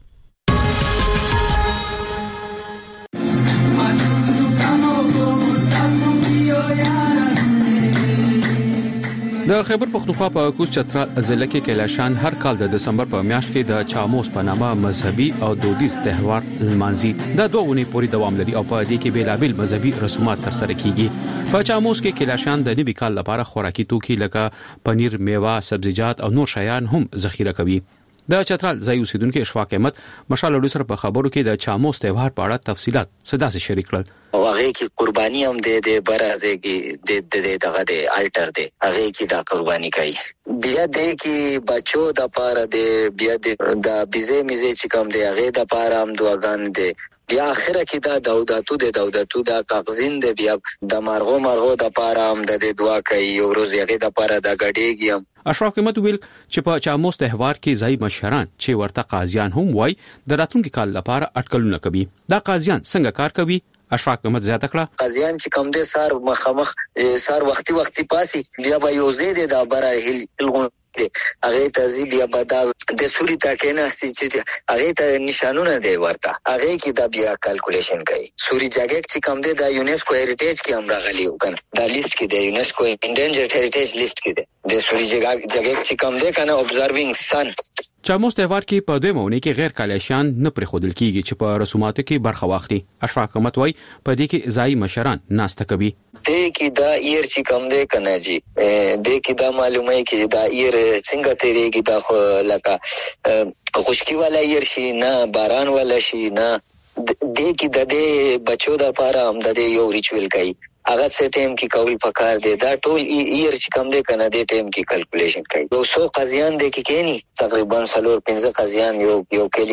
S1: د خیبر پختونخوا په کوز چترال ضلع کې کیلاشان هر کال د دسمبر په میاشت کې د چاموس په نامه مذهبي او دودیز تهوار لمانځي دا 2 ونې پورې دوام لري او په دې کې بیلابل مذهبي رسومات ترسره کیږي په چاموس کې کیلاشان د نوي کال لپاره خوراکي توکي لکه پنیر میوه سبزیجات او نور شیان هم ذخیره کوي د چترال ځای اوسیدونکو اشفاق احمد مشال اډو سره په خبرو کې د چاموس تهوار په اړه تفصيلات صدا سره شریک کړل
S15: او هغه کې قرباني هم د برازه کې د دغه د الټر دی هغه کې دا قرباني کوي بیا د کې بچو د پاره د بیا د بيزه میزه چې کوم دی هغه د پاره هم دعاګان دی بیا اخره کې دا داوداتو د کاغذین دی بیا د مارغو د پاره هم د دعا کوي او روز هغه د پاره د غډېږي
S1: اشراف احمد ویل چې په چاموس تهوار کې ځای مشران چې ورته قاضیان هم وای د راتلونکي کال لپاره اټکلونه کوي دا قاضیان څنګه کار کوي اشفاق احمد زیاته کړه
S15: قاضیان چې کوم دي سار مخامخ سار وختي پاسي بیا به یو زیاده د بره هل هغه ته بیا بدا د سوري تاکینه چې هغه ته نشانونه دی ورته هغه کې دا بیا کیلکولیشن کوي سوري جګک چې کوم دی د یونیسکو هریټیج کې هم راغلی وکړ دا لیست کې دی یونیسکو انډنجرډ هریټیج لیست کې دی د سوري جګک چې کوم دی کنه ابزروینګ سن
S1: چاموس تهوار کې په 2 مونې کې غیر کالیشان نه پرې خودل کیږي چې په رسوماتو کې برخه واخلي اشفاق احمد وای په دې کې ځای مشران ناسته کوي
S15: دې کې دا ایر چې کوم دی کنه جی دې کې دا معلومه کې دا ایر څنګه تیریږي دا خو لکه خوشکی والا ایر شي نه باران والا شي نه دې کې د دې بچو د لپاره هم د یو ریچوال کوي هغه څه ټیم کې کول پکار دی دا ټول ایر چې کوم دی کنه دې ټیم کې کیلکولیشن کوي 200 قاضیان دې کې کېنی تقریبا 4-5 قاضیان یو کلی کې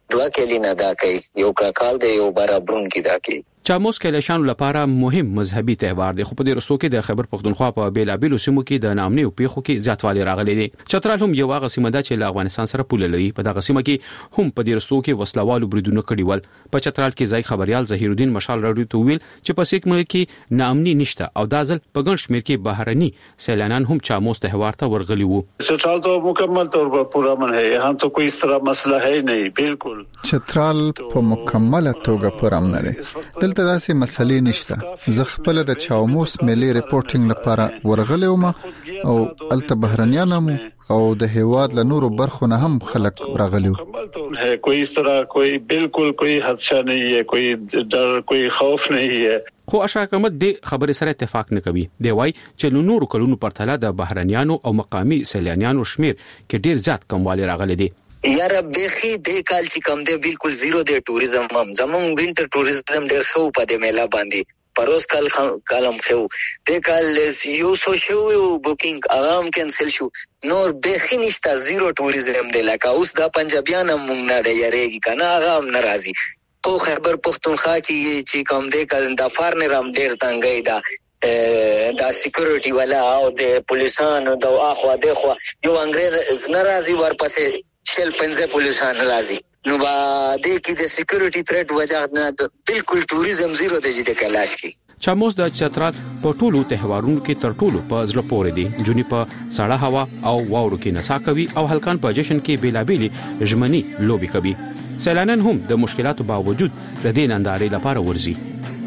S15: دوه کلی نه دا کوي یو کال دی یو برابرون کې دا کوي.
S1: چاموس کلیشانو لپاره مهم مذهبي تهوار دی خو په دې رستو کې د خیبر پختونخوا په بیلابیلو سیمو کې د نامني او پیښو کې زیاتوالی راغلی دی. چترال هم یو هغه سیمه ده چې له افغانستان سره پوله لري. په دغه سیمه کې هم په دې رستو کې وسلوالو بریدونه کړي ول. په چترال کې ځای خبريال ظهیر الدین مشال راډیو ته ویل چې په سیک ملک کې نامني نشته او دازل په ګڼ شمیر کې بهرني سیلانیان هم چاموس تهوار ته ورغلي وو.
S16: چترال تو مکمل طور پر پورا من ہے یہاں تو کوئی اس طرح مسئلہ ہے نہیں. بالکل چترال په مکمل توګه پر امن لري. دلته داسې مسئلې نشته. زه خپل د چاموس ملي ریپورټینګ لپاره ورغلم او الته بهرنیانم او د هیواد له نورو برخو نه هم خلک راغلیو. کوئی اس طرح کوئی بالکل کوئی خدشه نہیں ہے, کوئی ډر کوئی خوف نہیں ہے.
S1: خو اشاکمت د خبرې سره اتفاق نه کوي. دی وای چې نورو کلونو پرتله د بهرنیانو او مقامی سیلانیانو شمیر کې ډیر زیات کموالی راغلی دی.
S15: یاره بخي د کال چې کم دی بالکل زیرو دی ټوریزم هم زمون وینټر ټوریزم ډیر خو په دې میلا باندې پروس کالم خو د کال یو سو شو بوکینګ اغام کینسل شو نور بخي نشته زیرو ټوریزم دی لکه اوس د پنجابیان مونږ نه دی یریږي کنه اغام ناراضي خو خیبر پختونخوا چې کم دی کال د فارن رام ډیر تنګي دا سکیورټي والا او د پولیسانو د اخوا دغه یو انګريز ناراضي ورپسې شل پنځه پولیسان راځي نو با د کې د سکیورټي تھریټ وجه نه بالکل ټوریزم زیرو دی د کلاش کې.
S1: چاموس د چترال په ټولو تهوارونو کې تر ټولو په زړه پورې دي. جونی په سړه هوا او واورو کې نڅا کوي او هلکان په جشن کې بیلابېلي ژمنی لوبي کوي. سیلانیان هم د مشکلاتو باوجود د دې نندارې لپاره ورځي.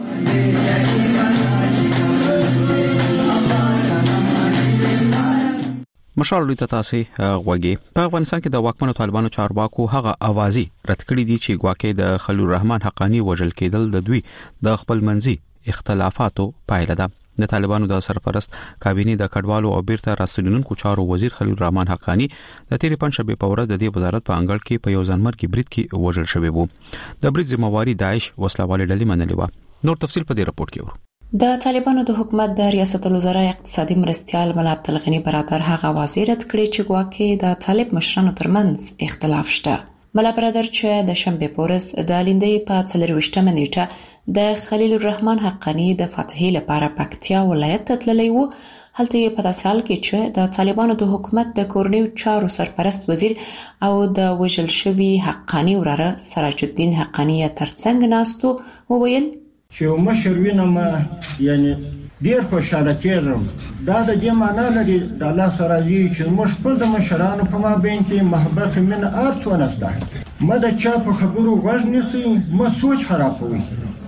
S1: مشال لوی تاسو غوږی په افغانستان کې د واکمنو طالبانو چارواکو هغه اوازي رد کړی دي چې ګواکې د خلیل الرحمن حقانی وژل کېدل د دوی د خپل منځي اختلافاتو پایله ده. د طالبانو د سرپرست کابینې د کډوالو او بیرته راستنونکو چارو وزیر خلیل الرحمن حقانی د تیرې پنځشنبه په ورځ د دې وزارت په انګړ کې په یو ځانمرګي برید کې وژل شوی وو. د برید ذمہواری داعش وسلوالې ډلې منلې و. نور تفصيل په دې رپورت کې ورو.
S17: د طالبانو د حکومت د ریاست الوزرا اقتصادي مرستيال ملا عبدالغنی برادر هغه وزیرت کړی چې ګواکې د طالب مشرانو ترمنځ اختلاف شته. ملا برادر چې د شنبه پورس د لیندې په 24 نیټه د خلیل الرحمن حقانی د فتحې لپاره پکتیا ولایت ته تللی وو. هلته په داسې حال کې چې د طالبانو د حکومت د کورنیو چارو سرپرست وزیر او د وژل شوی حقانی وراره سراج الدین حقانی ترڅنګ ناستو وویل
S18: چې مشر وینم یعنی ډیر خوشاله کېږم. دا د دې معنی لري د الله سره چې موږ خپل د مشرانو په مابین کې محبت من ارڅ ونسته مده چا په خبرو غوږ نیسي ما سوچ خرابوي.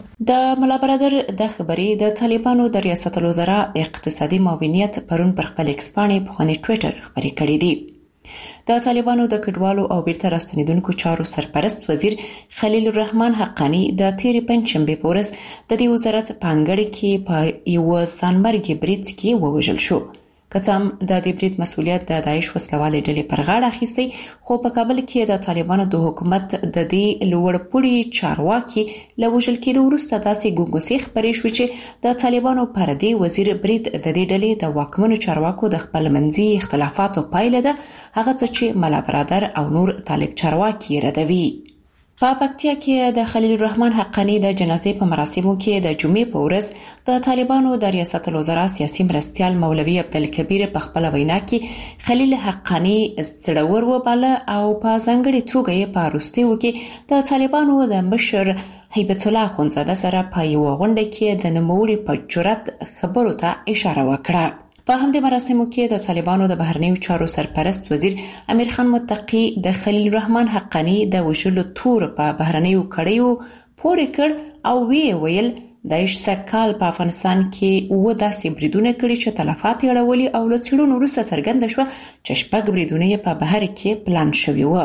S17: د ملا برادر د خبرې د طالبانو د ریاست الوزرا اقتصادي معاونیت پرون پر خپل ایکس باندې په خوني ټوئیټر خبرې کړې دي. د طالبانو د کډوالو او بیرته راستنیدونکو چارو سرپرست وزیر خلیل الرحمن حقانی د تیرې پنځشنبه په ورځ د دې وزارت په انګړ کې په یو ځانمرګي برید کې ووژل شو. کڅام د دې برید مسؤلیت د داعش وسلوالې ډلې پر غاړه اخیستی خو په کابل کې د طالبانو د حکومت د دې لوړپوړي چارواکي لوژل کېدو وروسته داسې ګونګسي خبرې شو چې د طالبانو پر دې وزیر برید د دې ډلې د واکمنو چارواکو د خپل منځي اختلافاتو پایله ده هغه چې ملا برادر او نور طالب چارواکي ردوي. په پکتیا کې د خلیل الرحمن حقانی د جنازې په مراسمو کې د جمعې په ورځ د طالبانو د ریاست الوزرا سیاسي مرستيال مولوي عبدالکبیر په خپل وینا کې خلیل حقانی زړور وباله او په ځانګړي توګه یې په وروستیو کې د طالبانو د مشر هیبت الله خونزاده سره په یو غونډه کې د نوموړي په جرأت خبرو ته اشاره وکړه. په همدې مراسمو کې د طالبانو د بهرنیو چارو سرپرست وزیر امیر خان متقی د خلیل الرحمن حقانی د وژلو تور په بهرنیو کړیو پورې کړ او ویل د 20 کال په افغانستان کې و داسې بریدونه کړي چې تلفات یې اړولي او له څېړنو وروسته څرګنده شوه چې شپږ بریدونه یې په بهر کې پلان شوي وو.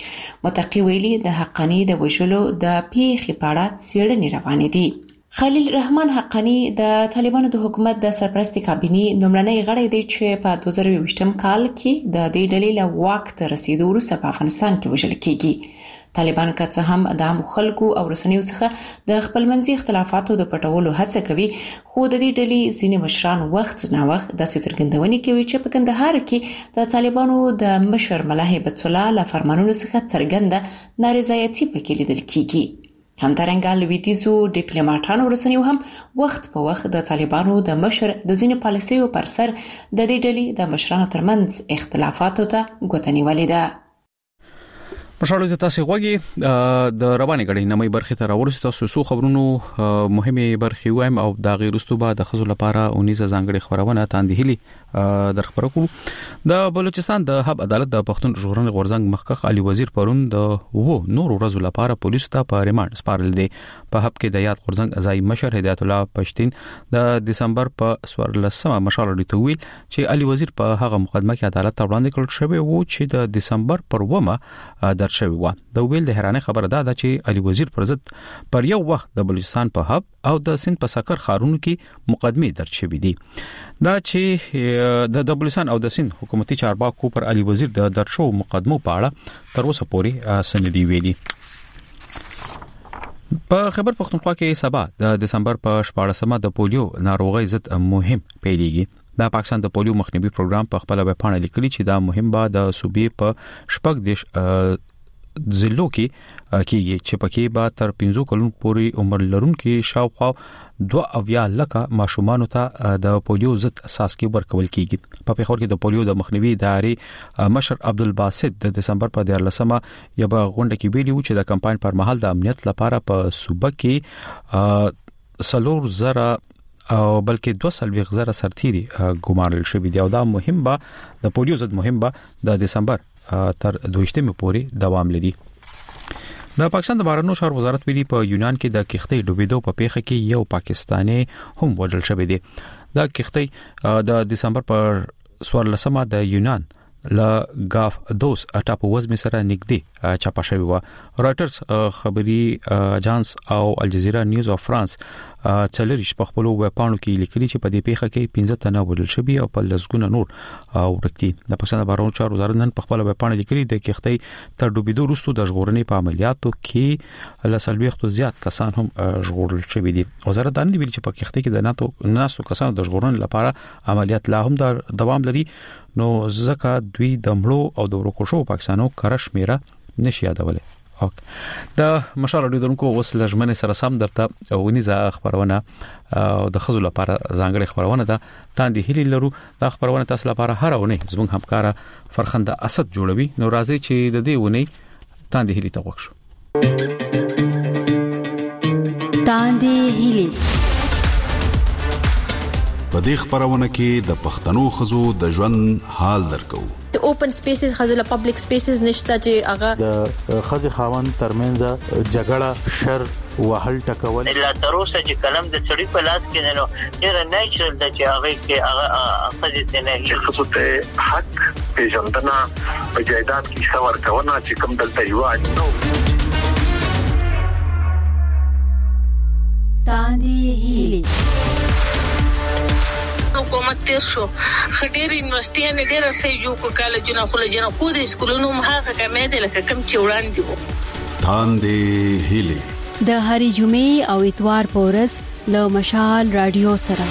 S17: متقی ویلي د حقانی د وژلو د پیښې په اړه څېړنې روانې دي. خلیل الرحمن حقانی د طالبانو د حکومت د سرپرستی کابینې لومړنی غړی دی چې په 2020 کال کې د دې ډلې له واک ته رسیدو وروسته په افغانستان کې وژل کېږي. طالبان که څه هم د عام خلکو او رسنیو څخه د خپلمنځي اختلافاتو د پټولو هڅه کوي، خو د دې ډلې ځینې مشران وخت نه وخت داسې څرګندونې کوي چې په کندهار کې د طالبانو د مشر ملا هیبت الله له فرمانونو څخه څرګنده نارضایتي پکې لیدل کیږي. همدارنګه لویدیزو ډیپلوماټانو رسنیو هم وخت په وخت د طالبانو د مشر د ځینې پالیسیو پر سر د دې ډلې د مشرانو ترمنځ اختلافاتو ته ګوته نیولې ده.
S1: مشاله د تاسو غوږی د رواني غړي نمای برخه ته راورسته تاسو خبرونو مهمه برخه وایم او د غیرستو بعد د خزو لپاره 19 ځانګړي خبرونه تاندهلي در خبرو کو. د بلوچستان د حب عدالت د پښتون ژغورنې غورځنګ مخکخ علي وزیر پرون د نور ورځو لپاره پولیس ته په ریماند سپارل دي. په حب کې د یاد غورځنګ ځای مشر هدایت الله پښتين د دسمبر په 14مه مشاله لري تویل چې علي وزیر په هغه مقدمه کې عدالت ته وړاندې کړل شوی وو چې د دسمبر پر 1مه در شوی و. د ویل د حیرانه خبره ده چې علي وزیر پر ضد پر یو وخت د بلوچستان په حب او د سند په سکر خارونو کې مقدمه درج شوې دي. دا چې د بلوچستان او د سند حکومتي چارواکو پر علي وزیر د درشو مقدمو په اړه تر اوسه پورې سندې ویلي. په خبر پښتونخوا کې سبا د دسمبر په 14مه د پولیو ناروغي ضد مهم پیلېږي. د پاکستان د پولیو مخنیوي پروګرام په خپل ویب پاڼه لیکلي چې دا مهم به د صوبې په شپږ دیش ضلعو کې کېږي چې پکې به تر 15 کلونو پورې عمر لرونکي شاوخوا 2 لکه ماشومان ته د پولیو ضد اساسي ورکول کېږي. په پیښور کې د پولیو د مخنیوي ادارې مشر عبدالباسط د دسمبر په 14مه یو غونډه کې ویلي و چې د کمپاین پر مهال د امنیت لپاره په صوبه کې سلور زره او بلکې 200,000 سرتيري ګمارل شوی دی او دا مهم به د پولیو ضد مهم به د دسمبر تر 22مه پورې دوام لري. د پاکستان د بهرنیو چارو وزارت ویلي په یونان کې د کښتۍ ډوبېدو په پیښه کې یو پاکستانی هم وژل شوی دی. د کښتۍ د دسمبر پر 14مه د یونان لا غاف دوس ټاپو وزمي سره نږدې چاپه شوی و. رائټرز خبري اژانس او الجزیره نیوز اف فرانس چلریش په خپل ویب پاڼو کې لیکلي چې په دې پیښه کې 15 تنه وژل شوی او په لسګونه نور ورکتي. د پاکستان بهرنیو چارو وزارت نن په خپل ویب پاڼه لیکلي د کښتۍ تر ډوبېدو وروسته د ژغورنې په عملیاتو کې لسلويختو زیات کسان هم ژغورل شوی دي. وزارت دا نه ویلي چې په کښتۍ کې د ناتو کسانو د ژغورنې لپاره عملیات لا هم دوام لري، نو ځکه دوی د مړو او د ورکو شو پاکستانو کرش میره نشي یادولې. د مشال لیدونکو اوس لجمنه سره سم درته ونیزه خبرونه او د خزو لپاره ځانګړي خبرونه ده تاندې هلي لرو. دا خبرونه تاسو لپاره هر ونه زموږ همکارا فرخنده اسد جوړوي. نو راځي چې د دې ونی تاندې هلي ته وښو.
S4: تاندې هلي
S19: په دې خبرونه کې د پښتنو خزو د ژوند حال درکو.
S20: د اوپن سپیسز خزو پبلک سپیسز نشته چې هغه
S21: د خزي خاوند ترمنځ جګړه شر وهل ټکول
S22: لا تر اوسه چې کلم د چړي په لاس کې نو ډیر نیچرل د چې هغه کې هغه خزي ته نه
S8: خصوص ته حق پیژندنه په جایداد کې څور کونه چې کوم دلته یو نو
S4: تاندې هلي
S23: حکومت تیر شو خډيري یونیورسيټي ډېر سې جو کو کالجونه خو لجنه خو د سکولونو مخه کمې دي لکه کم چې وړاندې وو.
S19: تاندې هلي
S4: د هرې جمعې او اتوار په ورځ له مشال رادیو سره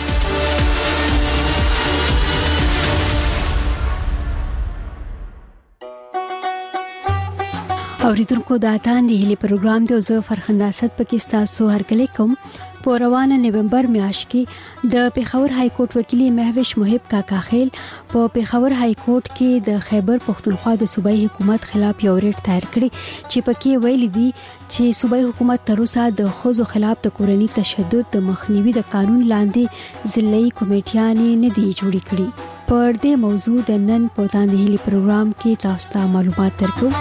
S4: اوریدونکو د تاندې هلي پروګرام د زو فرخنداست پاکستان سو هرکلی کوم په روانه نومبر میاشت کې د پیښور های کورټ وکیل مهوش محب کاکا خیل په پیښور های کورټ کې د خیبر پختونخوا د صوبایي حکومت خلاف یو ریټ دایر کړی چې پکې ویلي دي چې صوبایي حکومت تر اوسه د خزو خلاف د کورنۍ تشدد د مخنیوي د قانون لاندې ضلعي کمیټیانې نه دي جوړې کړې. پر دې موضوع د نن په تاندې هلي پروګرام کې تاسو ته معلومات درکو.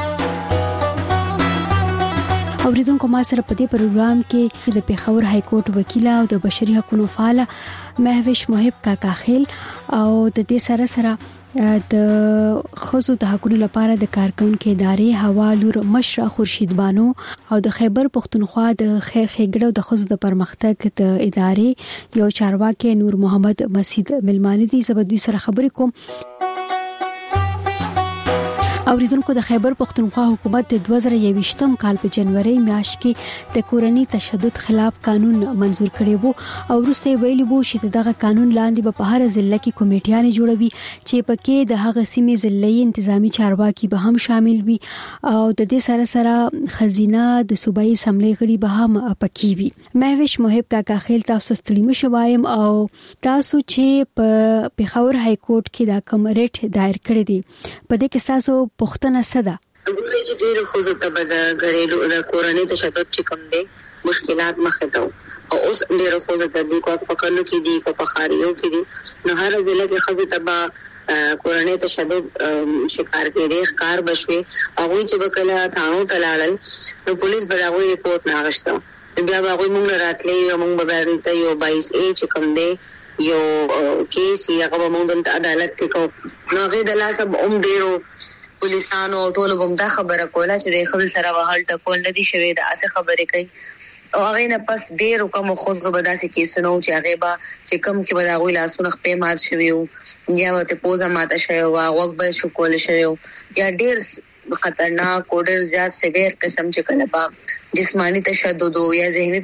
S4: اوریدونکو ما سره په دې پروګرام کې د پیښور های کورټ وکیل او د بشري حقوقو فعال مهوش محب کاکا خیل او د دې سره د خزو د حقوقو لپاره د کارکونکو ادارې حوالور مشر خورشید بانو او د خیبر پختونخوا د خیر ښېګړو د خزو د پرمختګ د ادارې یو چارواکي نور محمد مسعود ملمانی دي. زبدوی سره خبرې کوم اوریدونکو د خیبر پختونخوا حکومت د 2021م کال په جنوري میاشت کې د کورنۍ تشدد خلاف قانون منزور کړی وو او وروسته ویلي وو چې دغه قانون لاندې په هر ضلع کې کمیټیانې جوړوي چې پکې د هغه سیمې ضلعي انتظامی چارواکي به هم شامل وي او د دې سره خزینه د صوبایي اسمبلی غړي به هم پکې وي. مهوش محب کاکا خیل تاسو ستړي مشوایم او تاسو چې په پیښور های کورټ کې دا کوم ریټ دایر کړی دی په دې کې تاسو پښتنه صدا
S2: ګورې چې ډېر خو زه ته د غریلو د کورنۍ تشدد چې کوم دي مشکلات مخه ته او اوس ډېر خو زه د دې کو په کلو کې دي په بخاریو کې دي نو هر ضلع کې خزه تبا کورنۍ تشدد شکار کې دي ښکار بشوي او چې بکله ثانو تلالل نو پولیس براوي ریپورت ناغشته بیا هغه موږ راتلې موږ به ورته یو 22A چې کوم دي یو کیس یې هغه موږ د عدالت کې کو نو غي د لاس اب ډیرو پولیسانو ټول بمدا خبره کوله چې د خپل سره وهل ټکول ندي شوی د اسه خبرې کوي او هغه نه پس ډیرو کوم خوځو بداسي کیسونو چې هغه با چې کم کې بداوی لاسونه خپې مات شوی یا وته پوزا ماته شوی او وګ به شو کول شوی یا ډیر خطرناک او ډیر زیات سیویر قسم چې کله با جسمانی تشدد یا ذهنی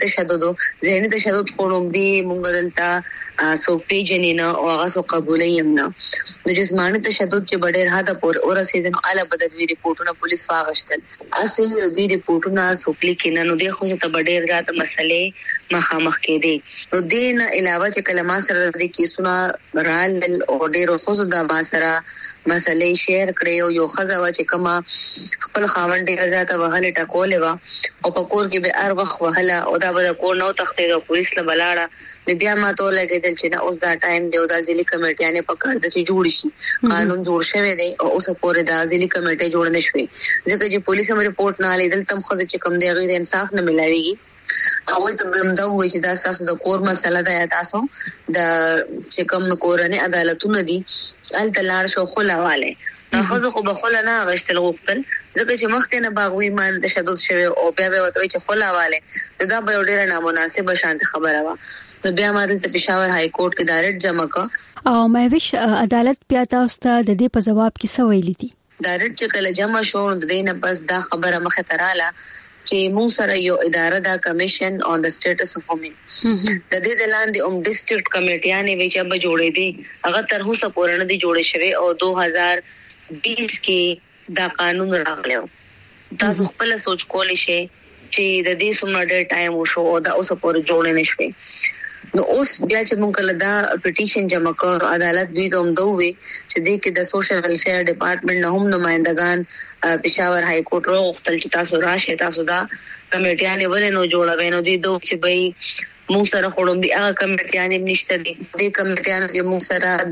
S2: تشدد خونم به مونږ دلته سو پیجنینا او هغه سو قبولې یمنا د جسمانی تشدد چې بډیر حد پور اور سیزن اعلی بدوی ریپورتونه پولیس واغشتل اصل وی ریپورتونه سو کلیک نه نو د خو ته بډیر ذات مسلې مخامخ کې دي نو دین علاوه چې کلمه سره د کیسونه رال او ډیر خو د با سره مسلې شیر کړي او یو خزاوه چې کما خپل خاوند ډیر ذات وهله ټکولې وا او پکور کې به ار وخت وهله او دا به کو نو تختې د پولیس له بلاړه بیا ما ته لګیدل چې نه اوس دا ټایم دی او د ځلې کمیټیانه پکړ د چې جوړ شي قانون جوړ شوی دی او اوس پورې د ځلې کمیټه جوړ نه شوی ځکه چې پولیس هم ریپورت نه لیدل تم خو چې کم دی غیر انصاف نه ملاويږي او ته بم دا وایي چې دا تاسو د کور مسله ده یا تاسو د چې کم کورنۍ عدالتونه دي ال تلار شو خلاواله خو خو بخله نه غشتل غوښتل ځکه چې مخکې نه باغوي مان تشدد شوی او بیا به وته چې خلاواله دا به ډیره نامناسبه شانت خبره وا نو بیا ماته ته پېښور های کورټ کې دایرکټ جمع کا
S4: او مهوش عدالت بیا تاسو ته د دې په جواب کې څه ویلي دي
S2: دایرکټ چې کله جمع شو د دې نه پس دا خبره مخه تراله چې موږ سره یو اداره دا کمیشن on the status of women د دې د لاندې ډیسټریکټ کمیټیانه وی چې به جوړې دي هغه تر اوسه پورې نه دي جوړې شوی او 2020 کې دا قانون راغلی تاسو خپل سوچ کولی شئ چې د دې څومره ډېر ټایم وشو او دا اوس پورې جوړ نه شوی نو اوس بیا چې موږ کله دا پټیشن جمع کړو عدالت دوی ته هم دوی چې د کې د سوشل ویلفیر ډپارټمنټ نه هم نمائندگان پېښور های کورټ روغتل چې تاسو راشه تاسو دا کمیټیانه ولې نو جوړوي نو دوی دوی چې به موږ سره خورم بیا کمیټیانه نشته دي د کمیټیانه کې موږ سره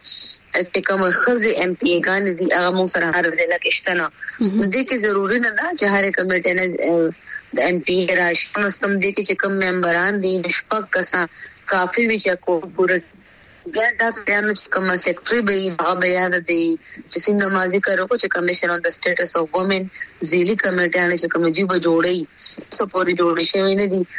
S2: د کوم خزي ایم پی ګان دي هغه موږ سره هر ځای کې شته نو د دې کې ضروري نه ده چې هر کمیټیانه د ایم پی راشي مستم دي چې کوم ممبران دي نشپک کسا کافي وی چې کو پورا ګر دا کانو چې کوم سیکریټري به هغه بیا د چې څنګه مازی کړو چې کمیشن on the status of women زیلی کمیټیانه چې کوم دی به جوړي سپوري جوړ شي نه دي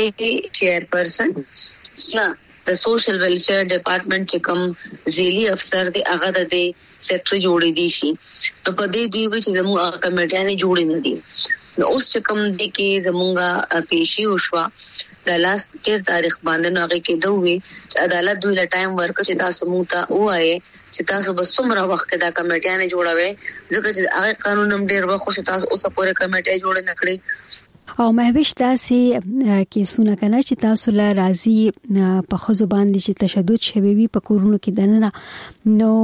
S2: چیئرپرسن یا د سوشل ویلفیر ډپارټمنټ چې کوم ذیلی افسر دی هغه د سیکریټري جوړې دي شي نو په دې دوی چې زموږ کمیټیانه جوړې نه دي نو اوس چې کوم دي کې زموږه پیشي وشوا د لاس 13 تاریخ باندې نو هغه کې دوی چې عدالت دوی له ټایم ورک چې تاسو مو ته وایي چې تاسو به څومره وخت دا کمیټیانه جوړوي ځکه چې هغه قانون هم ډیر وخت خو تاسو اوس پورې کمیټه جوړ نه کړی
S4: او مهوش تاسې کیسونه کنه چې تاسو لا راضي په خزو باندې چې تشدد شوی وي په کورونو کې دنه نو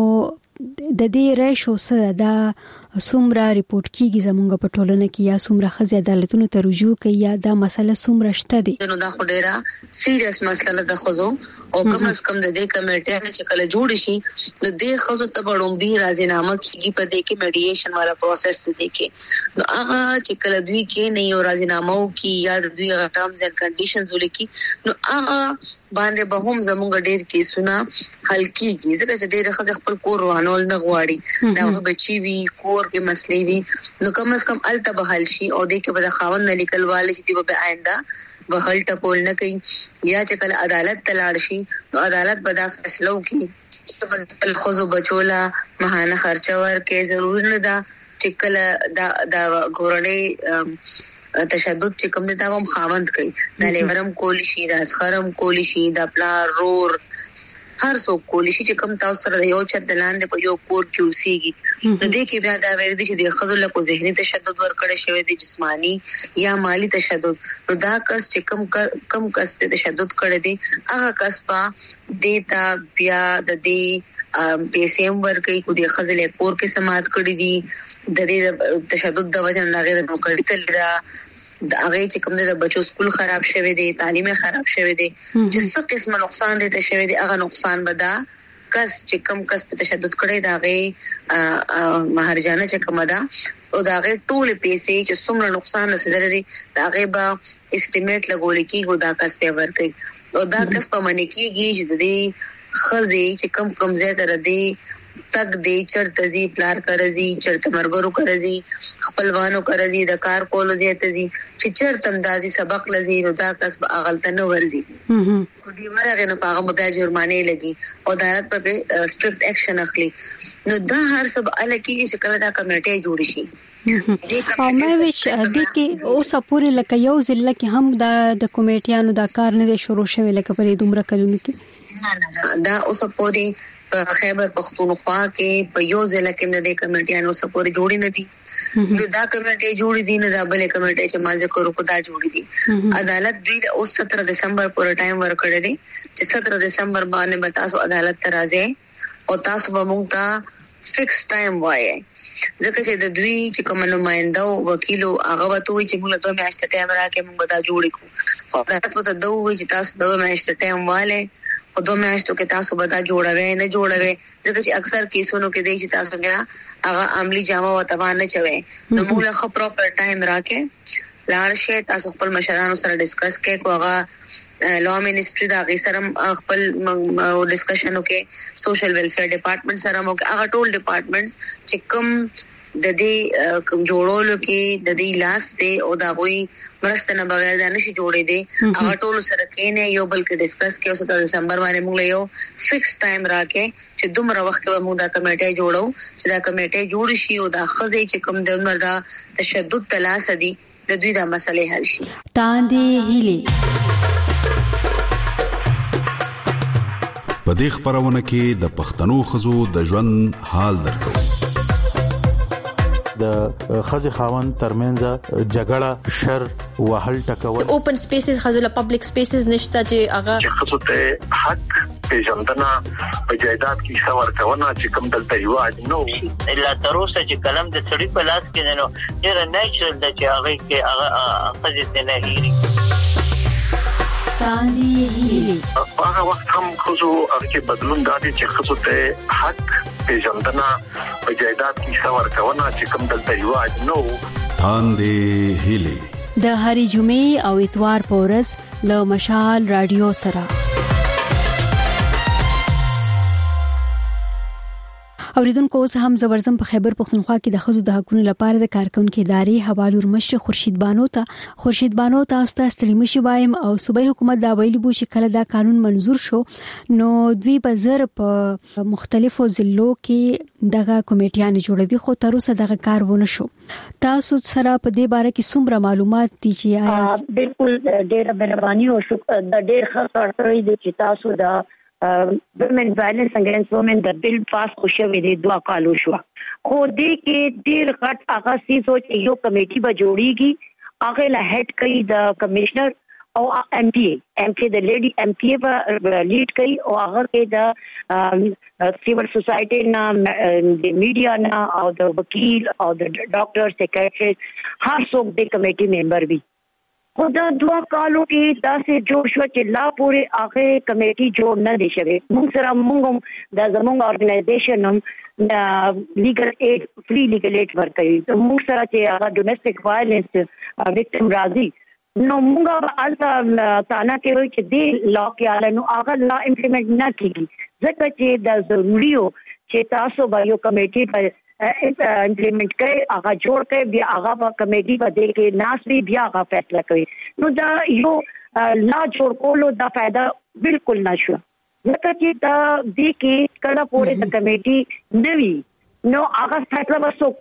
S4: د دې ریشو سره دا څومره ریپورت کیږي زمونږ په ټولنه کې یا څومره خزي عدالتونو ته رجوع کوي یا دا مسله څومره شته دي
S2: نو دا خو ډیره سیریس مسله ده خزو او کم از کم د دې کمیټه چې کله جوړ شي د دې خزو ته بړوم بي راځينامه کیږي په دې کې میډییشن والا پروسس دي کې نو هغه چې کله دوی کې نه یو راځينامه کی یا دوی ټرمز اند کنډیشنز ولیکي نو هغه باندې به هم زموږ ډیر کیسونه حل کیږي ځکه چې ډیر خزه خپل کور وانول نه غواړي دا بچي وی کور کې مسلې وي نو کم از کم الته به حل شي او د کې به خاوند نه لیکل والي چې دی به آینده به حل ټکول نه کوي یا چې کله عدالت تلاړ شي نو عدالت به دا فیصله وکړي چې خزو بچولا مهانه خرچه ورکې ضروري نه ده چې کله دا کورنۍ تشدد چې کوم دا هم خاوند کوي د لیورم کول شي د اسخرم کول شي د پلار رور هر څوک کول شي چې کوم تاسو سره یو چت دلاندې په یو کور کې اوسېږي نو دې کې بیا دا ویل دي چې د خذل کو ذهني تشدد ورکړی شوی دی جسمانی یا مالی تشدد نو دا کس چې کم کس په تشدد کړی دی هغه کس په دیتا بیا د دې پیسې ورکړي کو د خذل کور کې سماعت کړی دي د دې تشدد د وجه نه غیر نوکړی تل دا هغه چې کوم د بچو سکول خراب شوی دی تعلیم خراب شوی دی چې څه قسمه نقصان دي ته شوی دی هغه نقصان بدا کس چې کم کس په تشدد کړي دا غي مہرجانه چې کوم دا او دا غي ټول پیسې چې څومره نقصان رسیدل دي دا غي با استیمیټ لګول کیږي دا کس په ورکړي او دا کس په منی کیږي چې د دې خزي چې کم زیات ردي تک دی چرته زی پلار کرزي چرته مرګرو کرزي خپلوانو کرزي د کار کولو زیات زی چې چرته اندازي سبق لزي نو دا کس غلطه نه ورزي خو دې مرغه نه پاغه بیا جرمانه لګي او عدالت په سټریکټ اکشن اخلي نو دا هر سب الکی چې کله دا کمیټه جوړ شي
S4: او مې ویش د کې اوس پورې لکه یو ځل کې هم د کمیټیانو دا کار نه شروع شوی لکه پرې دومره کلونه کې
S2: نه دا اوس پورې خیبر پختونخوا کې په یو ځل کې نه د کمیټیانو سپورټ جوړی نه دي دا کمیټه جوړی دي نه دا بل کمیټه چې ما ذکر وکړ دا جوړی دي عدالت دوی اوس 17 دسمبر پورې ټایم ورکړی دی چې 17 دسمبر باندې بتاسو عدالت ته راځي او تاسو به موږ ته فکس ټایم وایي ځکه چې د دوی چې کوم نمائنده او وکیل هغه وته وي چې موږ 2 میاشتې ټایم راکې موږ دا جوړی کو خو عدالت ته دوی چې تاسو 2 میاشتې ټایم والے په 2 میاشتو کې تاسو به دا جوړوي نه جوړوي ځکه چې اکثر کیسونو کې دی چې تاسو بیا هغه عملی جامه وتوان نه چوي نو موږ له پراپر ټایم راکې لار شي تاسو خپل مشرانو سره ډیسکس کې کوغه لا منسټری دا غي سره خپل ډیسکشن وکي سوشل ویلفیر ډپارټمنټ سره مو هغه ټول ډپارټمنټس چې کوم د دې کوم جوړولو کې د دې لاس ته او دا وي مرسته بغیر دا نشي جوړې دي هغه ټول سره کېنه یو بل کې ډیسکس کې اوس 17 دسمبر باندې موږ یو فکس ټایم راکې چې دومره وخت به موږ دا کمیټه جوړو چې دا کمیټه جوړ شي او دا خزې چې کوم د عمر دا تشدد تلاس دي د دوی دا مسلې حل شي
S4: تاندې هلي
S19: په دې خبرونه کې د پښتنو خزو د ژوند حال درکو
S21: د خزي خاوند ترمنځ جګړه شر وهل ټکول
S20: اوپن سپیسز خزو له پبلک سپیسز نشته چې هغه
S5: خزو ته حق پیژندنه په جایداد کې څور کونه چې کوم دلته یو نو
S22: الا تر اوسه چې کلم د سړی په لاس کې نه ډیر نیچرل د چې هغه کې هغه خزي نه هېري
S5: هغه وخت هم خزو هغه بدلون دادي چې خزو ته حق پیژندنه په جایداد کې څور کونه چې کوم دلته یو نو
S19: تاندې هلي
S4: د هری جمعې او اتوار په ورځ له مشال رادیو سره اوریدونکو اوس هم زبرزم په خیبر پختونخوا کې د خزو د حقوقو لپاره د کارکونکو ادارې حواله ورمشر خورشید بانو ته ستړي مشي وایم او صوبایي حکومت دا ویلي بو چې کله دا قانون منزور شو نو دوی به زر په مختلفو ضلعو کې دغه کمیټیان جوړوي خو تر اوسه دغه کار ونه شو تاسو سره په دې باره کې څومره معلومات دي چې
S6: بالکل ډېر مهرباني او د ډېر ښه کار دی چې تاسو دا women violence against women د بل پاس خوشوي دي 2 کالو شو خو دې کې ډیر غټ هغه سیسو چې یو کمیټي به جوړیږي هغه له هډ کوي د کمشنر او ایم پی د لیډي ایم پی به لیډ کوي او هغه کې د سیول سوسایټي نه د میډیا نه او د وکیل او د ډاکټر سیکریټری هر څوک د کمیټي ممبر وي خو دا 2 کالو کې داسې جوړ شو چې لا پورې هغه کمیټي جوړ نه دي شوی موږ سره موږ د زموږ ارګنایزیشن لیګل ایډ فری لیګل ایډ ورکوي موږ سره چې هغه ډومېسټک وایلنس وکټم راځي نو موږ الته تانا کې وي چې د لا کې اعلان هغه لا امپلیمنٹ نه کیږي ځکه چې د ضروري چې تاسو به یو کمیټي په امپلیمنٹ کړي هغه جوړ کړي بیا هغه په کمیټي باندې کې ناسري بیا هغه فیصله کوي نو دا یو لا جوړ کولو دا فائدہ بالکل نشو ځکه چې دا د کې کله پورې د کمیټي نوي نو هغه فیصله وسو کوي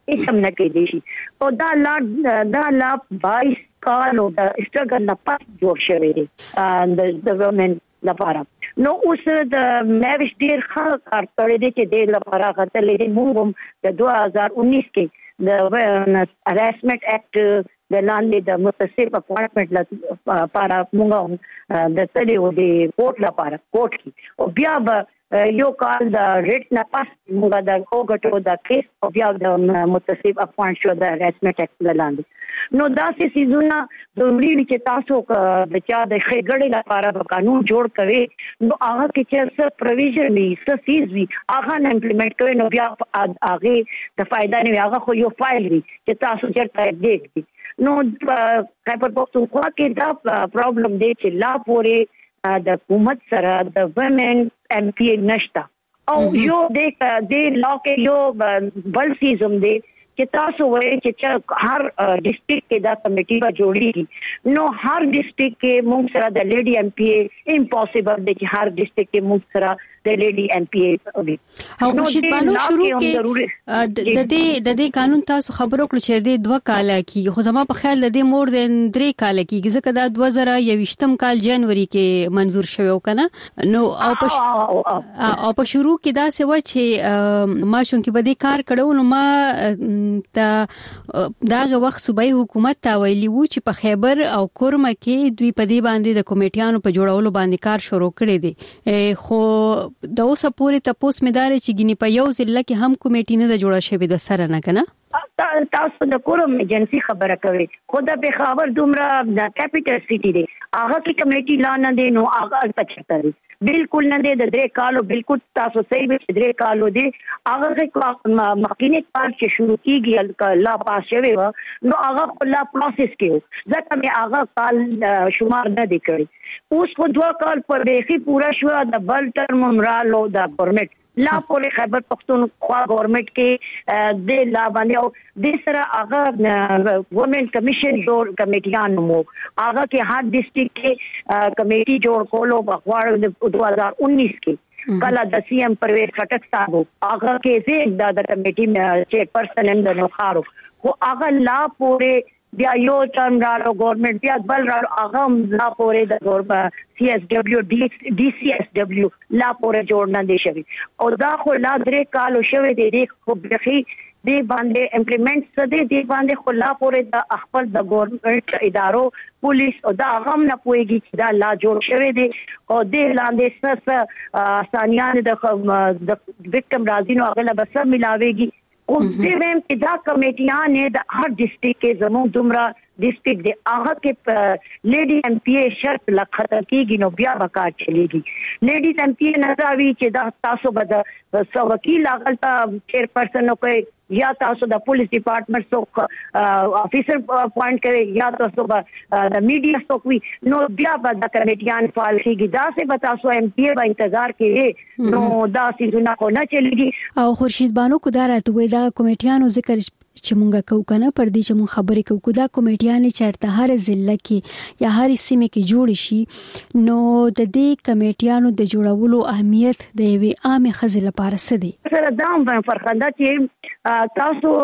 S6: هیڅ نه کېدی شي او دا لا 22 کال د استرګل نه پات جوړ شوی دی د وومن لپاره نو اوس د مېوش ډیر ښه کار کړی دی چې د لپاره غتلې دی موږ د 2019 کې د هراسمنت اکټ د لاندې د متصف اپوائنټمنٹ لپاره موږ د تلیو د کوټ لپاره کوټ کې او بیا به یو کال د ریټ نه پاس موږ د کوګټو د کیس او بیا د متصف اپوائنټ شو د هراسمنت اکټ لاندې نو دا سيزونه ضروري دي چې تاسو د چا د خېګړې لپاره به قانون جوړ کړئ نو هغه کې چې څه پروویژن وي څه فیز وي هغه نه امپلیمنٹ کوي نو بیا هغه د فائدہ نه هغه خو یو فایل وي چې تاسو چیرته دیکھئ نو خیبر پختونخوا کې دا پرابلم دی چې لا پورې د حکومت سره د وومن ایم پی نشتا او یو د لا کې یو بل سیزم دی چې تاسو وایي چې هر ډیسټریکټ کې دا کمیټي به جوړیږي نو هر ډیسټریکټ کې موږ سره د لیډي ایم پی امپوسیبل دی چې هر ډیسټریکټ کې موږ سره د لیډي ایم پی وي
S4: او خوشید بانو شروع کې د دې قانون تاسو خبرو کړو چې د 2 کال کې خو زما په خیال د دې مور د 3 کال کې ځکه دا 2021م کال جنوري کې منزور شوی وکنه نو او په شروع کې دا څه و چې ما شون کې بده کار کړو نو ما داغه وخت صوبایي حکومت ته ویلی وو چې په خیبر او کورمه کې دوی په دې باندې د کمیټیانو په جوړولو باندې کار شروع کړی دی خو د اوسه پورې تاسو مدار چې ګینی په یو ځل کې هم کمیټې نه جوړه شوې د سره نه کنه
S6: تاسو د کورم ایجنسی خبره کوي خود به خبر دومره د کیپټل سټی دی هغه کې کمیټي لا نه دی نو هغه 75 بالکل نه دی د 3 کالو بالکل تاسو صحیح به 3 کالو دی هغه مخکینه کار چې شروع کیږي لا پاس شوی و نو هغه لا پروسس کیو ځکه مې هغه کال شمار نه دی کړی اوس کو 2 کال پر بیخي پورا شو د بل ټرم مرالو د گورنمنت لا پورې خیبر پختونخوا گورنمنت کې د لا باندې او د سره هغه وومن کمیشن جوړ کمیټیان مو هغه کې هر ډیسټریکټ کې کمیټي جوړ کولو په خواړه د 2019 کې کله د سی ایم پرویز خټک صاحب هغه کې زه د کمیټي چیرپرسن هم د نوخارو خو هغه لا پورې بیا یو ټرم راو گورنمنت بیا بل راو هغه لا پورې د گورنمنت سی ایس ډبلیو ډي سی ایس ډبلیو لا پورې جوړ نه دي شوی او دا خو لا 3 کال شوی دی خو بخي دی باندې امپلیمنٹ څه دی باندې خو لا پورې د خپل د گورنمنت ادارو پولیس او دا غم نه پويږي چې دا لا جوړ شوی دی او د لاندې څه ثانیان د وکټم راځي نو هغه به سم ملاويږي او دې هم دا کمیټیان د هر ډیسټریکټ کې زموږ دومره ډیسټریکټ دی هغه کې لیډي ایم پی شرط لخت کېږي نو بیا وکړ چلیږي لیډي ایم پی نه راوي چې دا تاسو به د وکیل هغه چیرپرسن کوي یا تاسو د پولیس ډپارټمنټ څوک افیسر اپوینټ کوي یا تاسو به د میډیا څوک وي نو بیا به د کمیټیان فعال کېږي دا څه به تاسو ایم پی به انتظار کوي نو دا سيزونه کو نه چلیږي
S4: او خورشید بانو کو دا راته وای دا کمیټیانو ذکر چې مونږه کو کنه پر دې چې مونږ خبرې کو دا کمیټیان چرته هر ضلع کې یا هر سیمه کې جوړ شي نو د دې کمیټیانو د جوړولو اهمیت د یوې عامه خزې لپاره څه دی
S6: سره دا هم فرخنده چې تاسو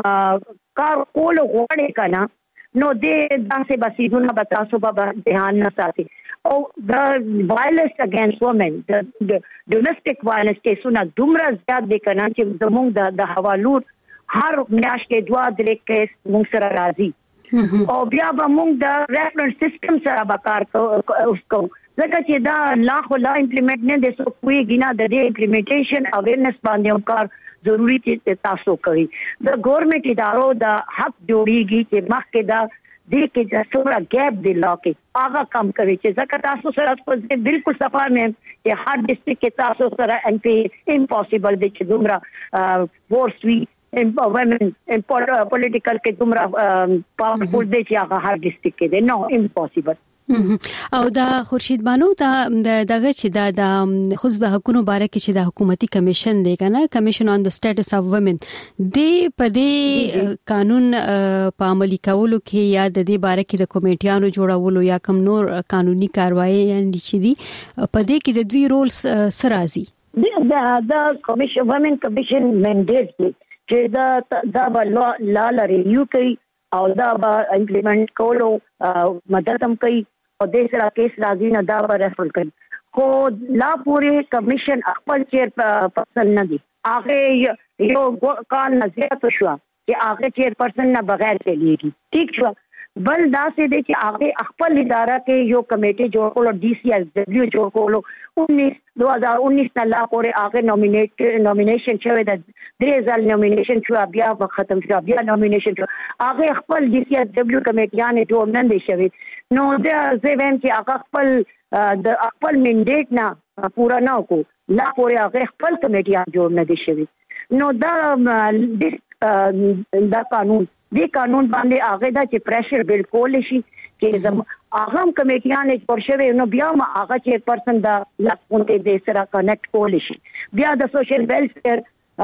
S6: کار کول غواړئ کنه نو دې داسې بسیدونه به تاسو به ځان نه ساتي او د وایلنس اگینست وومن د ډومېسټک وایلنس کیسونه دومره زیات دي کنه چې زموږ د حوالو هر میاشت کې 2-3 کیس موږ سره راځي او بیا به موږ د ریفرنس سیستم سره به کار کوو ځکه چې دا لا خو لا امپلیمنٹ نه دي سو کوی ګینا د دې امپلیمنټیشن اویرنس باندې هم کار ضروری چې تاسو کوي د ګورنمنت ادارو د حق جوړیږي چې مخکې دا دې کې د څومره ګیپ دی لا کې هغه کم کوي چې ځکه تاسو سره په بالکل صفه مې چې هر ډیسټریکټ کې تاسو سره ان پی امپوسیبل دی چې دومره فورس وی women in political کې دومره پاورفول دي چې هغه هر ډیسټریکټ کې دي نو امپوسیبل
S4: او دا خورشید بانو دغه چې د خصوص د حقوقو باره کې چې د حکومتي کمیشن دی کنه کمیشن on the status of women دی په دې قانون په عملي کولو کې یا د دې باره کې د کمیټیانو جوړولو یا کوم نور قانوني کاروایی یعنی چې دی په دې کې د دوی رول سره راځي
S6: د کمیشن وومن کمیشن منډیټ دی چې دا به لا ریویو کوي او دا به امپلیمنٹ کولو مدد هم کوي او د سره کیس راځي نه دا به ریفر کوي خو لا پورې کمیشن خپل چیر پرسن نه دي هغه یو کال نه زیات شو چې هغه چیر پرسن نه بغیر چلیږي ٹھیک شو بل دا سه دي چې هغه خپل اداره کې یو کمیټه جوړ کولو DCSW جوړ کولو 2019 نه لا پورې هغه نومینیشن شوی د 3000 نومینیشن شو بیا ختم شو بیا نومینیشن شو هغه خپل DCSW کمیټیانه جوړ نه دي شوی نو دا زویم چې هغه خپل منډیټ نه پورا نه کو لا پورې هغه خپل کمیټیان جوړ نه دي شوی نو دا قانون باندې هغه دا چې پریشر بل کول شي چې هغه کمیټیان جوړ شوی نو بیا ما هغه چې پرسن دا لکونته د سره کنیکټ کول شي بیا د سوشل ویلفیر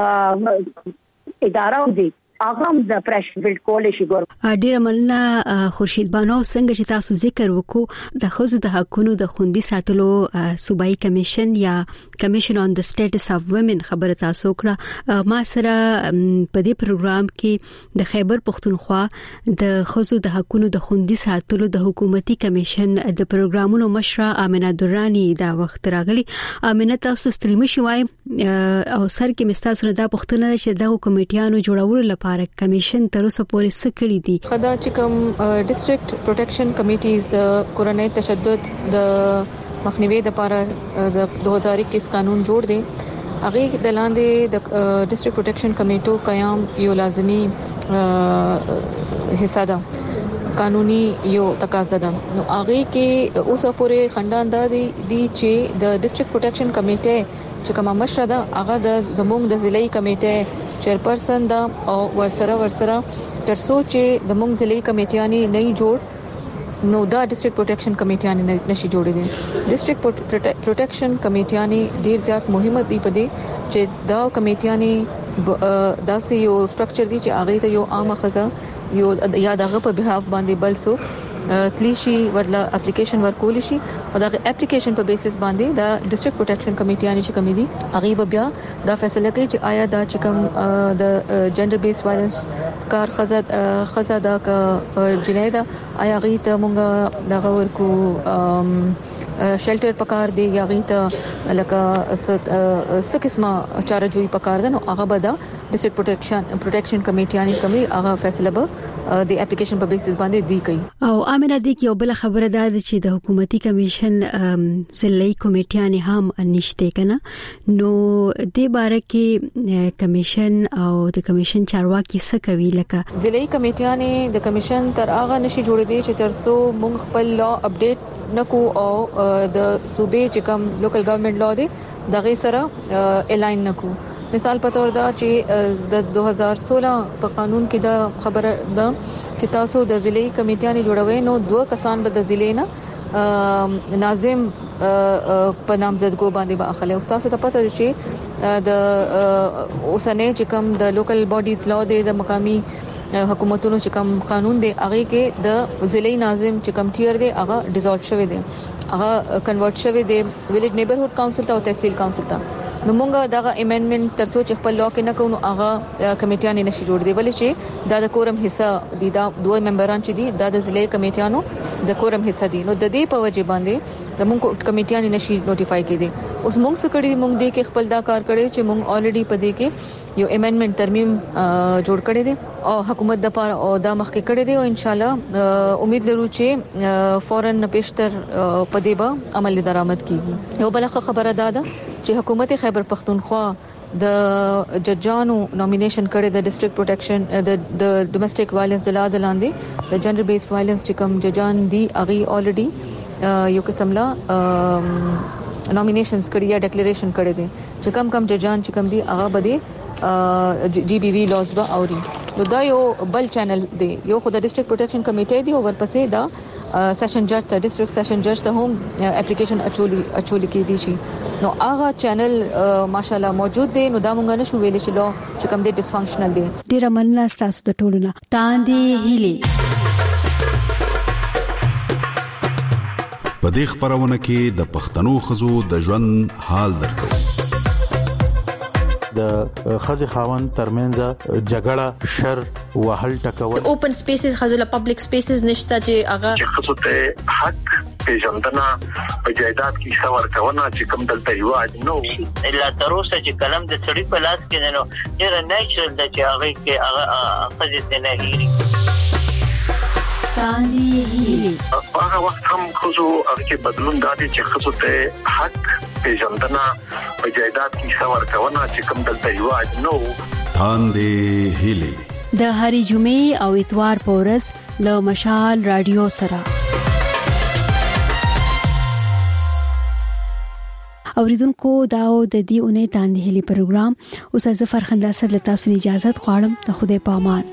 S6: اداره دی هغه د پریشر بل کول شي ګور
S4: ډیر مننه خورشید بانو څنګه چې تاسو ذکر وکړو د ښځو د حقوقو د خوندي ساتلو صوبایي کمیشن یا کمیشن آن د سټیټس اف وومن خبره تاسو کړه ما سره په دې پروګرام کې د خیبر پښتونخوا د ښځو د حقوقو د خوندي ساتلو د حکومتي کمیشن د پروګرامونو مشره امینه درانی دا وخت راغلی امینه تاسو ستړي مشي وای او سر کې مستا سره دا پښتنه چې د کمیټیانو جوړولو لپاره کمیشن تر اوسه پورې څه کړی دي
S3: خدا چې کوم ډیسټریکټ پروټیکشن کمیټیز د کورونی تشدد د مخنیوي لپاره د 2021 قانون جوړ دی هغه د لاندې د ډیسټریکټ پروټیکشن کمیټو قیام یو لازمی حصہ ده قانوني یو تقاضا ده نو هغه کې اوسه پورې خندان دا دي چې د ډیسټریکټ پروټیکشن کمیټه چې کومه مشره ده هغه د زموږ د ضلعي کمیټه چیرپرسن دا او ورسره ترڅو چې زموږ ضلعي کمیټیانی نه جوړ نو دا ډیسټریکټ پروټیکشن کمیټیانی نشي جوړېدل ډیسټریکټ پروټیکشن کمیټیانی ډیر زیات مهمه دي په دې چې دا کمیټیانی داسې یو سټرکچر دي چې هغه ته یو عامه خزه یو یا دغه په بهاف باندې بل سو تلیشي ورله اپلیکیشن ورکول شي او دا اپلیکیشن په بیسس باندې دا ډیسټریکټ پروټیکشن کمیټیانی چې کمی دي هغه بیا دا فیصله کوي چې آیا دا چې کوم د جنډر بیس وایلنس کار خزه دا جنایت آیا غي ته مونږ دغه ورکو شیلټر پکار دی یا غي ته لکه څه قسمه چارجوي پکار ده نو هغه به دا ډیسټریکټ پروټیکشن کمیټیانی کمی هغه فیصله به د اپلیکیشن په بیسس باندې دی کوي
S4: او امینه دې کې یو بل خبره ده چې د حکومتي کمیشن ضلعي کمیټیان هم نشته کنه نو دې باره کې کمیشن او د کمیشن چارواکي څه کوي لکه
S3: ضلعي کمیټیان د کمیشن تر هغه نشي جوړېدي چې ترڅو موږ خپل لا اپډیټ نکو او د صوبې چې کوم لوکل ګورنمنت لا دی دغه سره الاین نکو مثال په تور دا چې د 2016 په قانون کې دا خبره ده چې تاسو د ضلعي کمیټیانې جوړوي نو دوه کسان به د ضلع نه ناظم په نامزدګو باندې به اخلي او تاسو ته پته ده چې د اوسنۍ چې کوم د لوکل باډیز لا دی د مقامي حکومتونو چې کوم قانون دی هغه کې د ضلعي ناظم چې کوم ټیر دی هغه ډیزولټ شوی دی هغه کنورټ شوی دی ویلیج نیبرهود کونسل ته او تحصیل کونسل ته نو مونږه دا امندمنت ترڅو چې خپل لا کې نه کوو هغه کمیټیان نشي جوړ دی ولې چې دا د کورم حصہ دي دا دوه ممبران چې دي دا د ضلعي کمیټیانو د کورم حصہ دي نو د دې په وجه باندې د مونږ کمیټیان نشي نوټیفای کړي اوس مونږ څه کړی مونږ دې کې خپل دا کار کړی چې مونږ الریډي په دې کې یو امندمنت ترمیم جوړ کړی دي او حکومت د پاره او دا مخکې کړی دی او ان شاء الله امید لرو چې فورن پیشتر په دې به عمل درآمد کیږي یو بل خبره ده چې حکومت خیبر پختونخوا د ججانو نومینیشن کړي د ډیسټریکټ پروټیکشن د ډومېسټک وایلنس د لاندې لاندې د جنډر بیس وایلنس چې کوم ججان دي اغي الریډي یو قسم لا نومینیشنز کړي یا ډیکلیریشن کړي دي چې کم ججان چې کم دي هغه بده جی بی وی لاز به اوري نو دا یو بل چینل دی یو خو د ډیسټریکټ پروټیکشن کمیټه دی او ورپسې دا سیشن جج ته ډیسټریکټ سیشن جج ته هم اپلیکیشن اچولي کې دي شي نو هغه چینل ماشاالله موجود دی نو دا مونږ نه شو ویل چې کوم دي ډیسفنکشنل دی
S4: ډیر مننه تاسو د ټولو نه تاندې هلي
S19: په دې خبرونه کې د پښتنو خزو د ژوند حال درکو
S21: د خزي خاوند ترمنځ جګړه شر وهل ټکول
S20: اوپن سپیسز خزله پبلک سپیسز نشته چې هغه
S5: خصوص ته حق پیژندنه په جایداد کې څور کونه چې کوم دلته یو نو
S22: الا تر اوسه چې کلم د سړي په لاس کې نو ډیر نیچرل د چې هغه کې هغه خزه نه هېري
S5: هغه وخت هم خصوص هغه بدلون دادي چې خصوص ته حق پیژندنه په جایداد کې څور کونه چې کوم دلته یو نو
S19: تاندې هلي
S4: د هری جمعې او اتوار پورز له مشال رادیو سره اوریدونکو داو د دې اونۍ تاندې هلي پروګرام اوس از فرخنده سره تاسو نه اجازه غواړم ته خدای پامان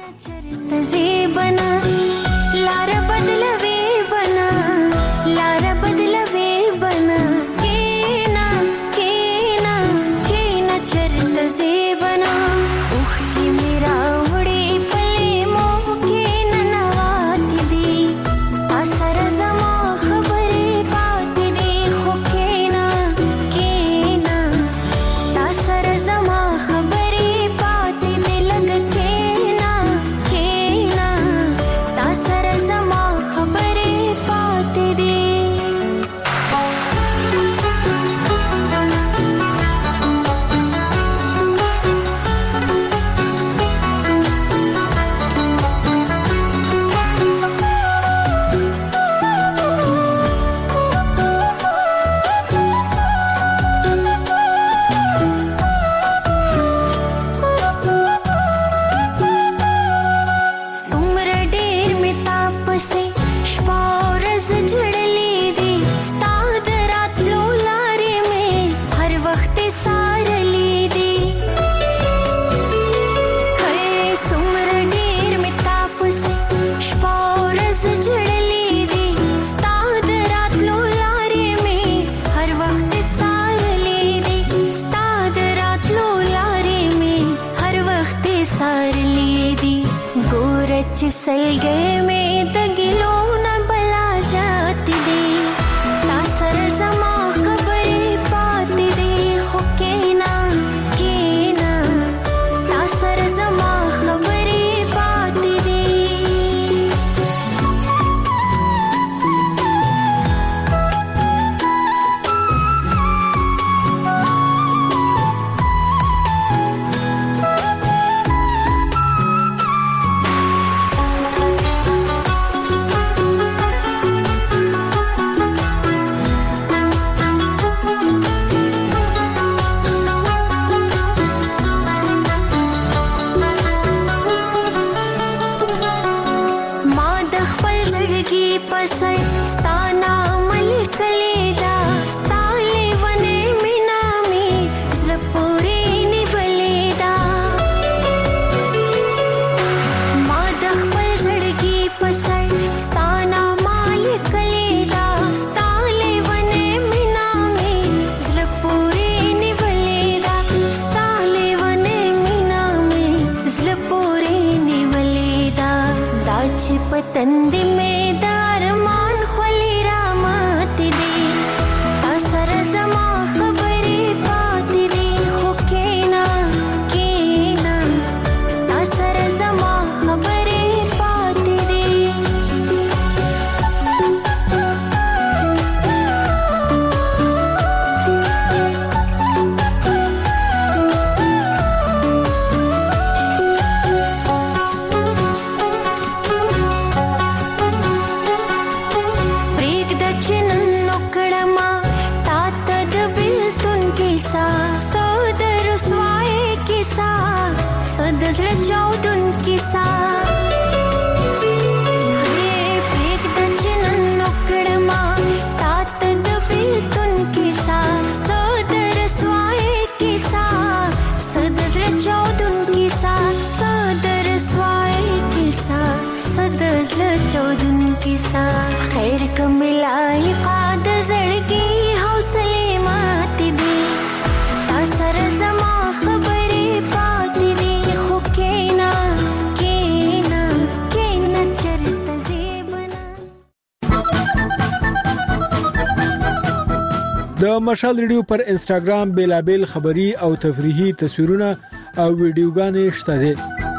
S4: لار بدلوي بنا لار بدلوي بنا کینا کینا کینا چرت زیبنا اوخ کی میرا وړي پلي مو کینا نوات دي اثر زما خبرې پات دي خو کینا کینا اثر زما خبرې پات دي لګ کینا کینا اثر زما خبرې پات دي सलगे में दगिलो न बला जाती दे तासर जमा खबरें पाती दे हो केना केना तासर जमा खबरें पाती दे पतंदी में दारमान खोली रामाती दे असर जमा खबरें पाती दे हो केना केना असर जमा खबरें पाती दे खैर कमिलाई काद जड़गी हौसले माती दे असर जमा खबरें पाती दे हो केना केना केना चरत जेबना
S12: د
S7: د مشال ریډیو پر انستګرام بیلابل خبری او تفریحي تصویرونه او ویډیوګانې شته دي.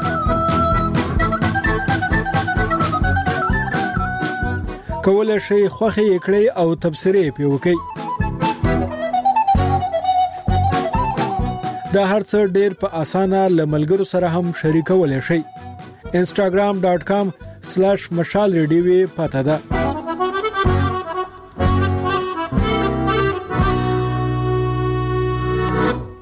S7: کولای شئ خوښي کړئ او تبصرې پې وکړئ. دا هرڅه ډېر په اسانه لملګرو سره هم شریکولای شئ. instagram.com/mashalradio پته ده.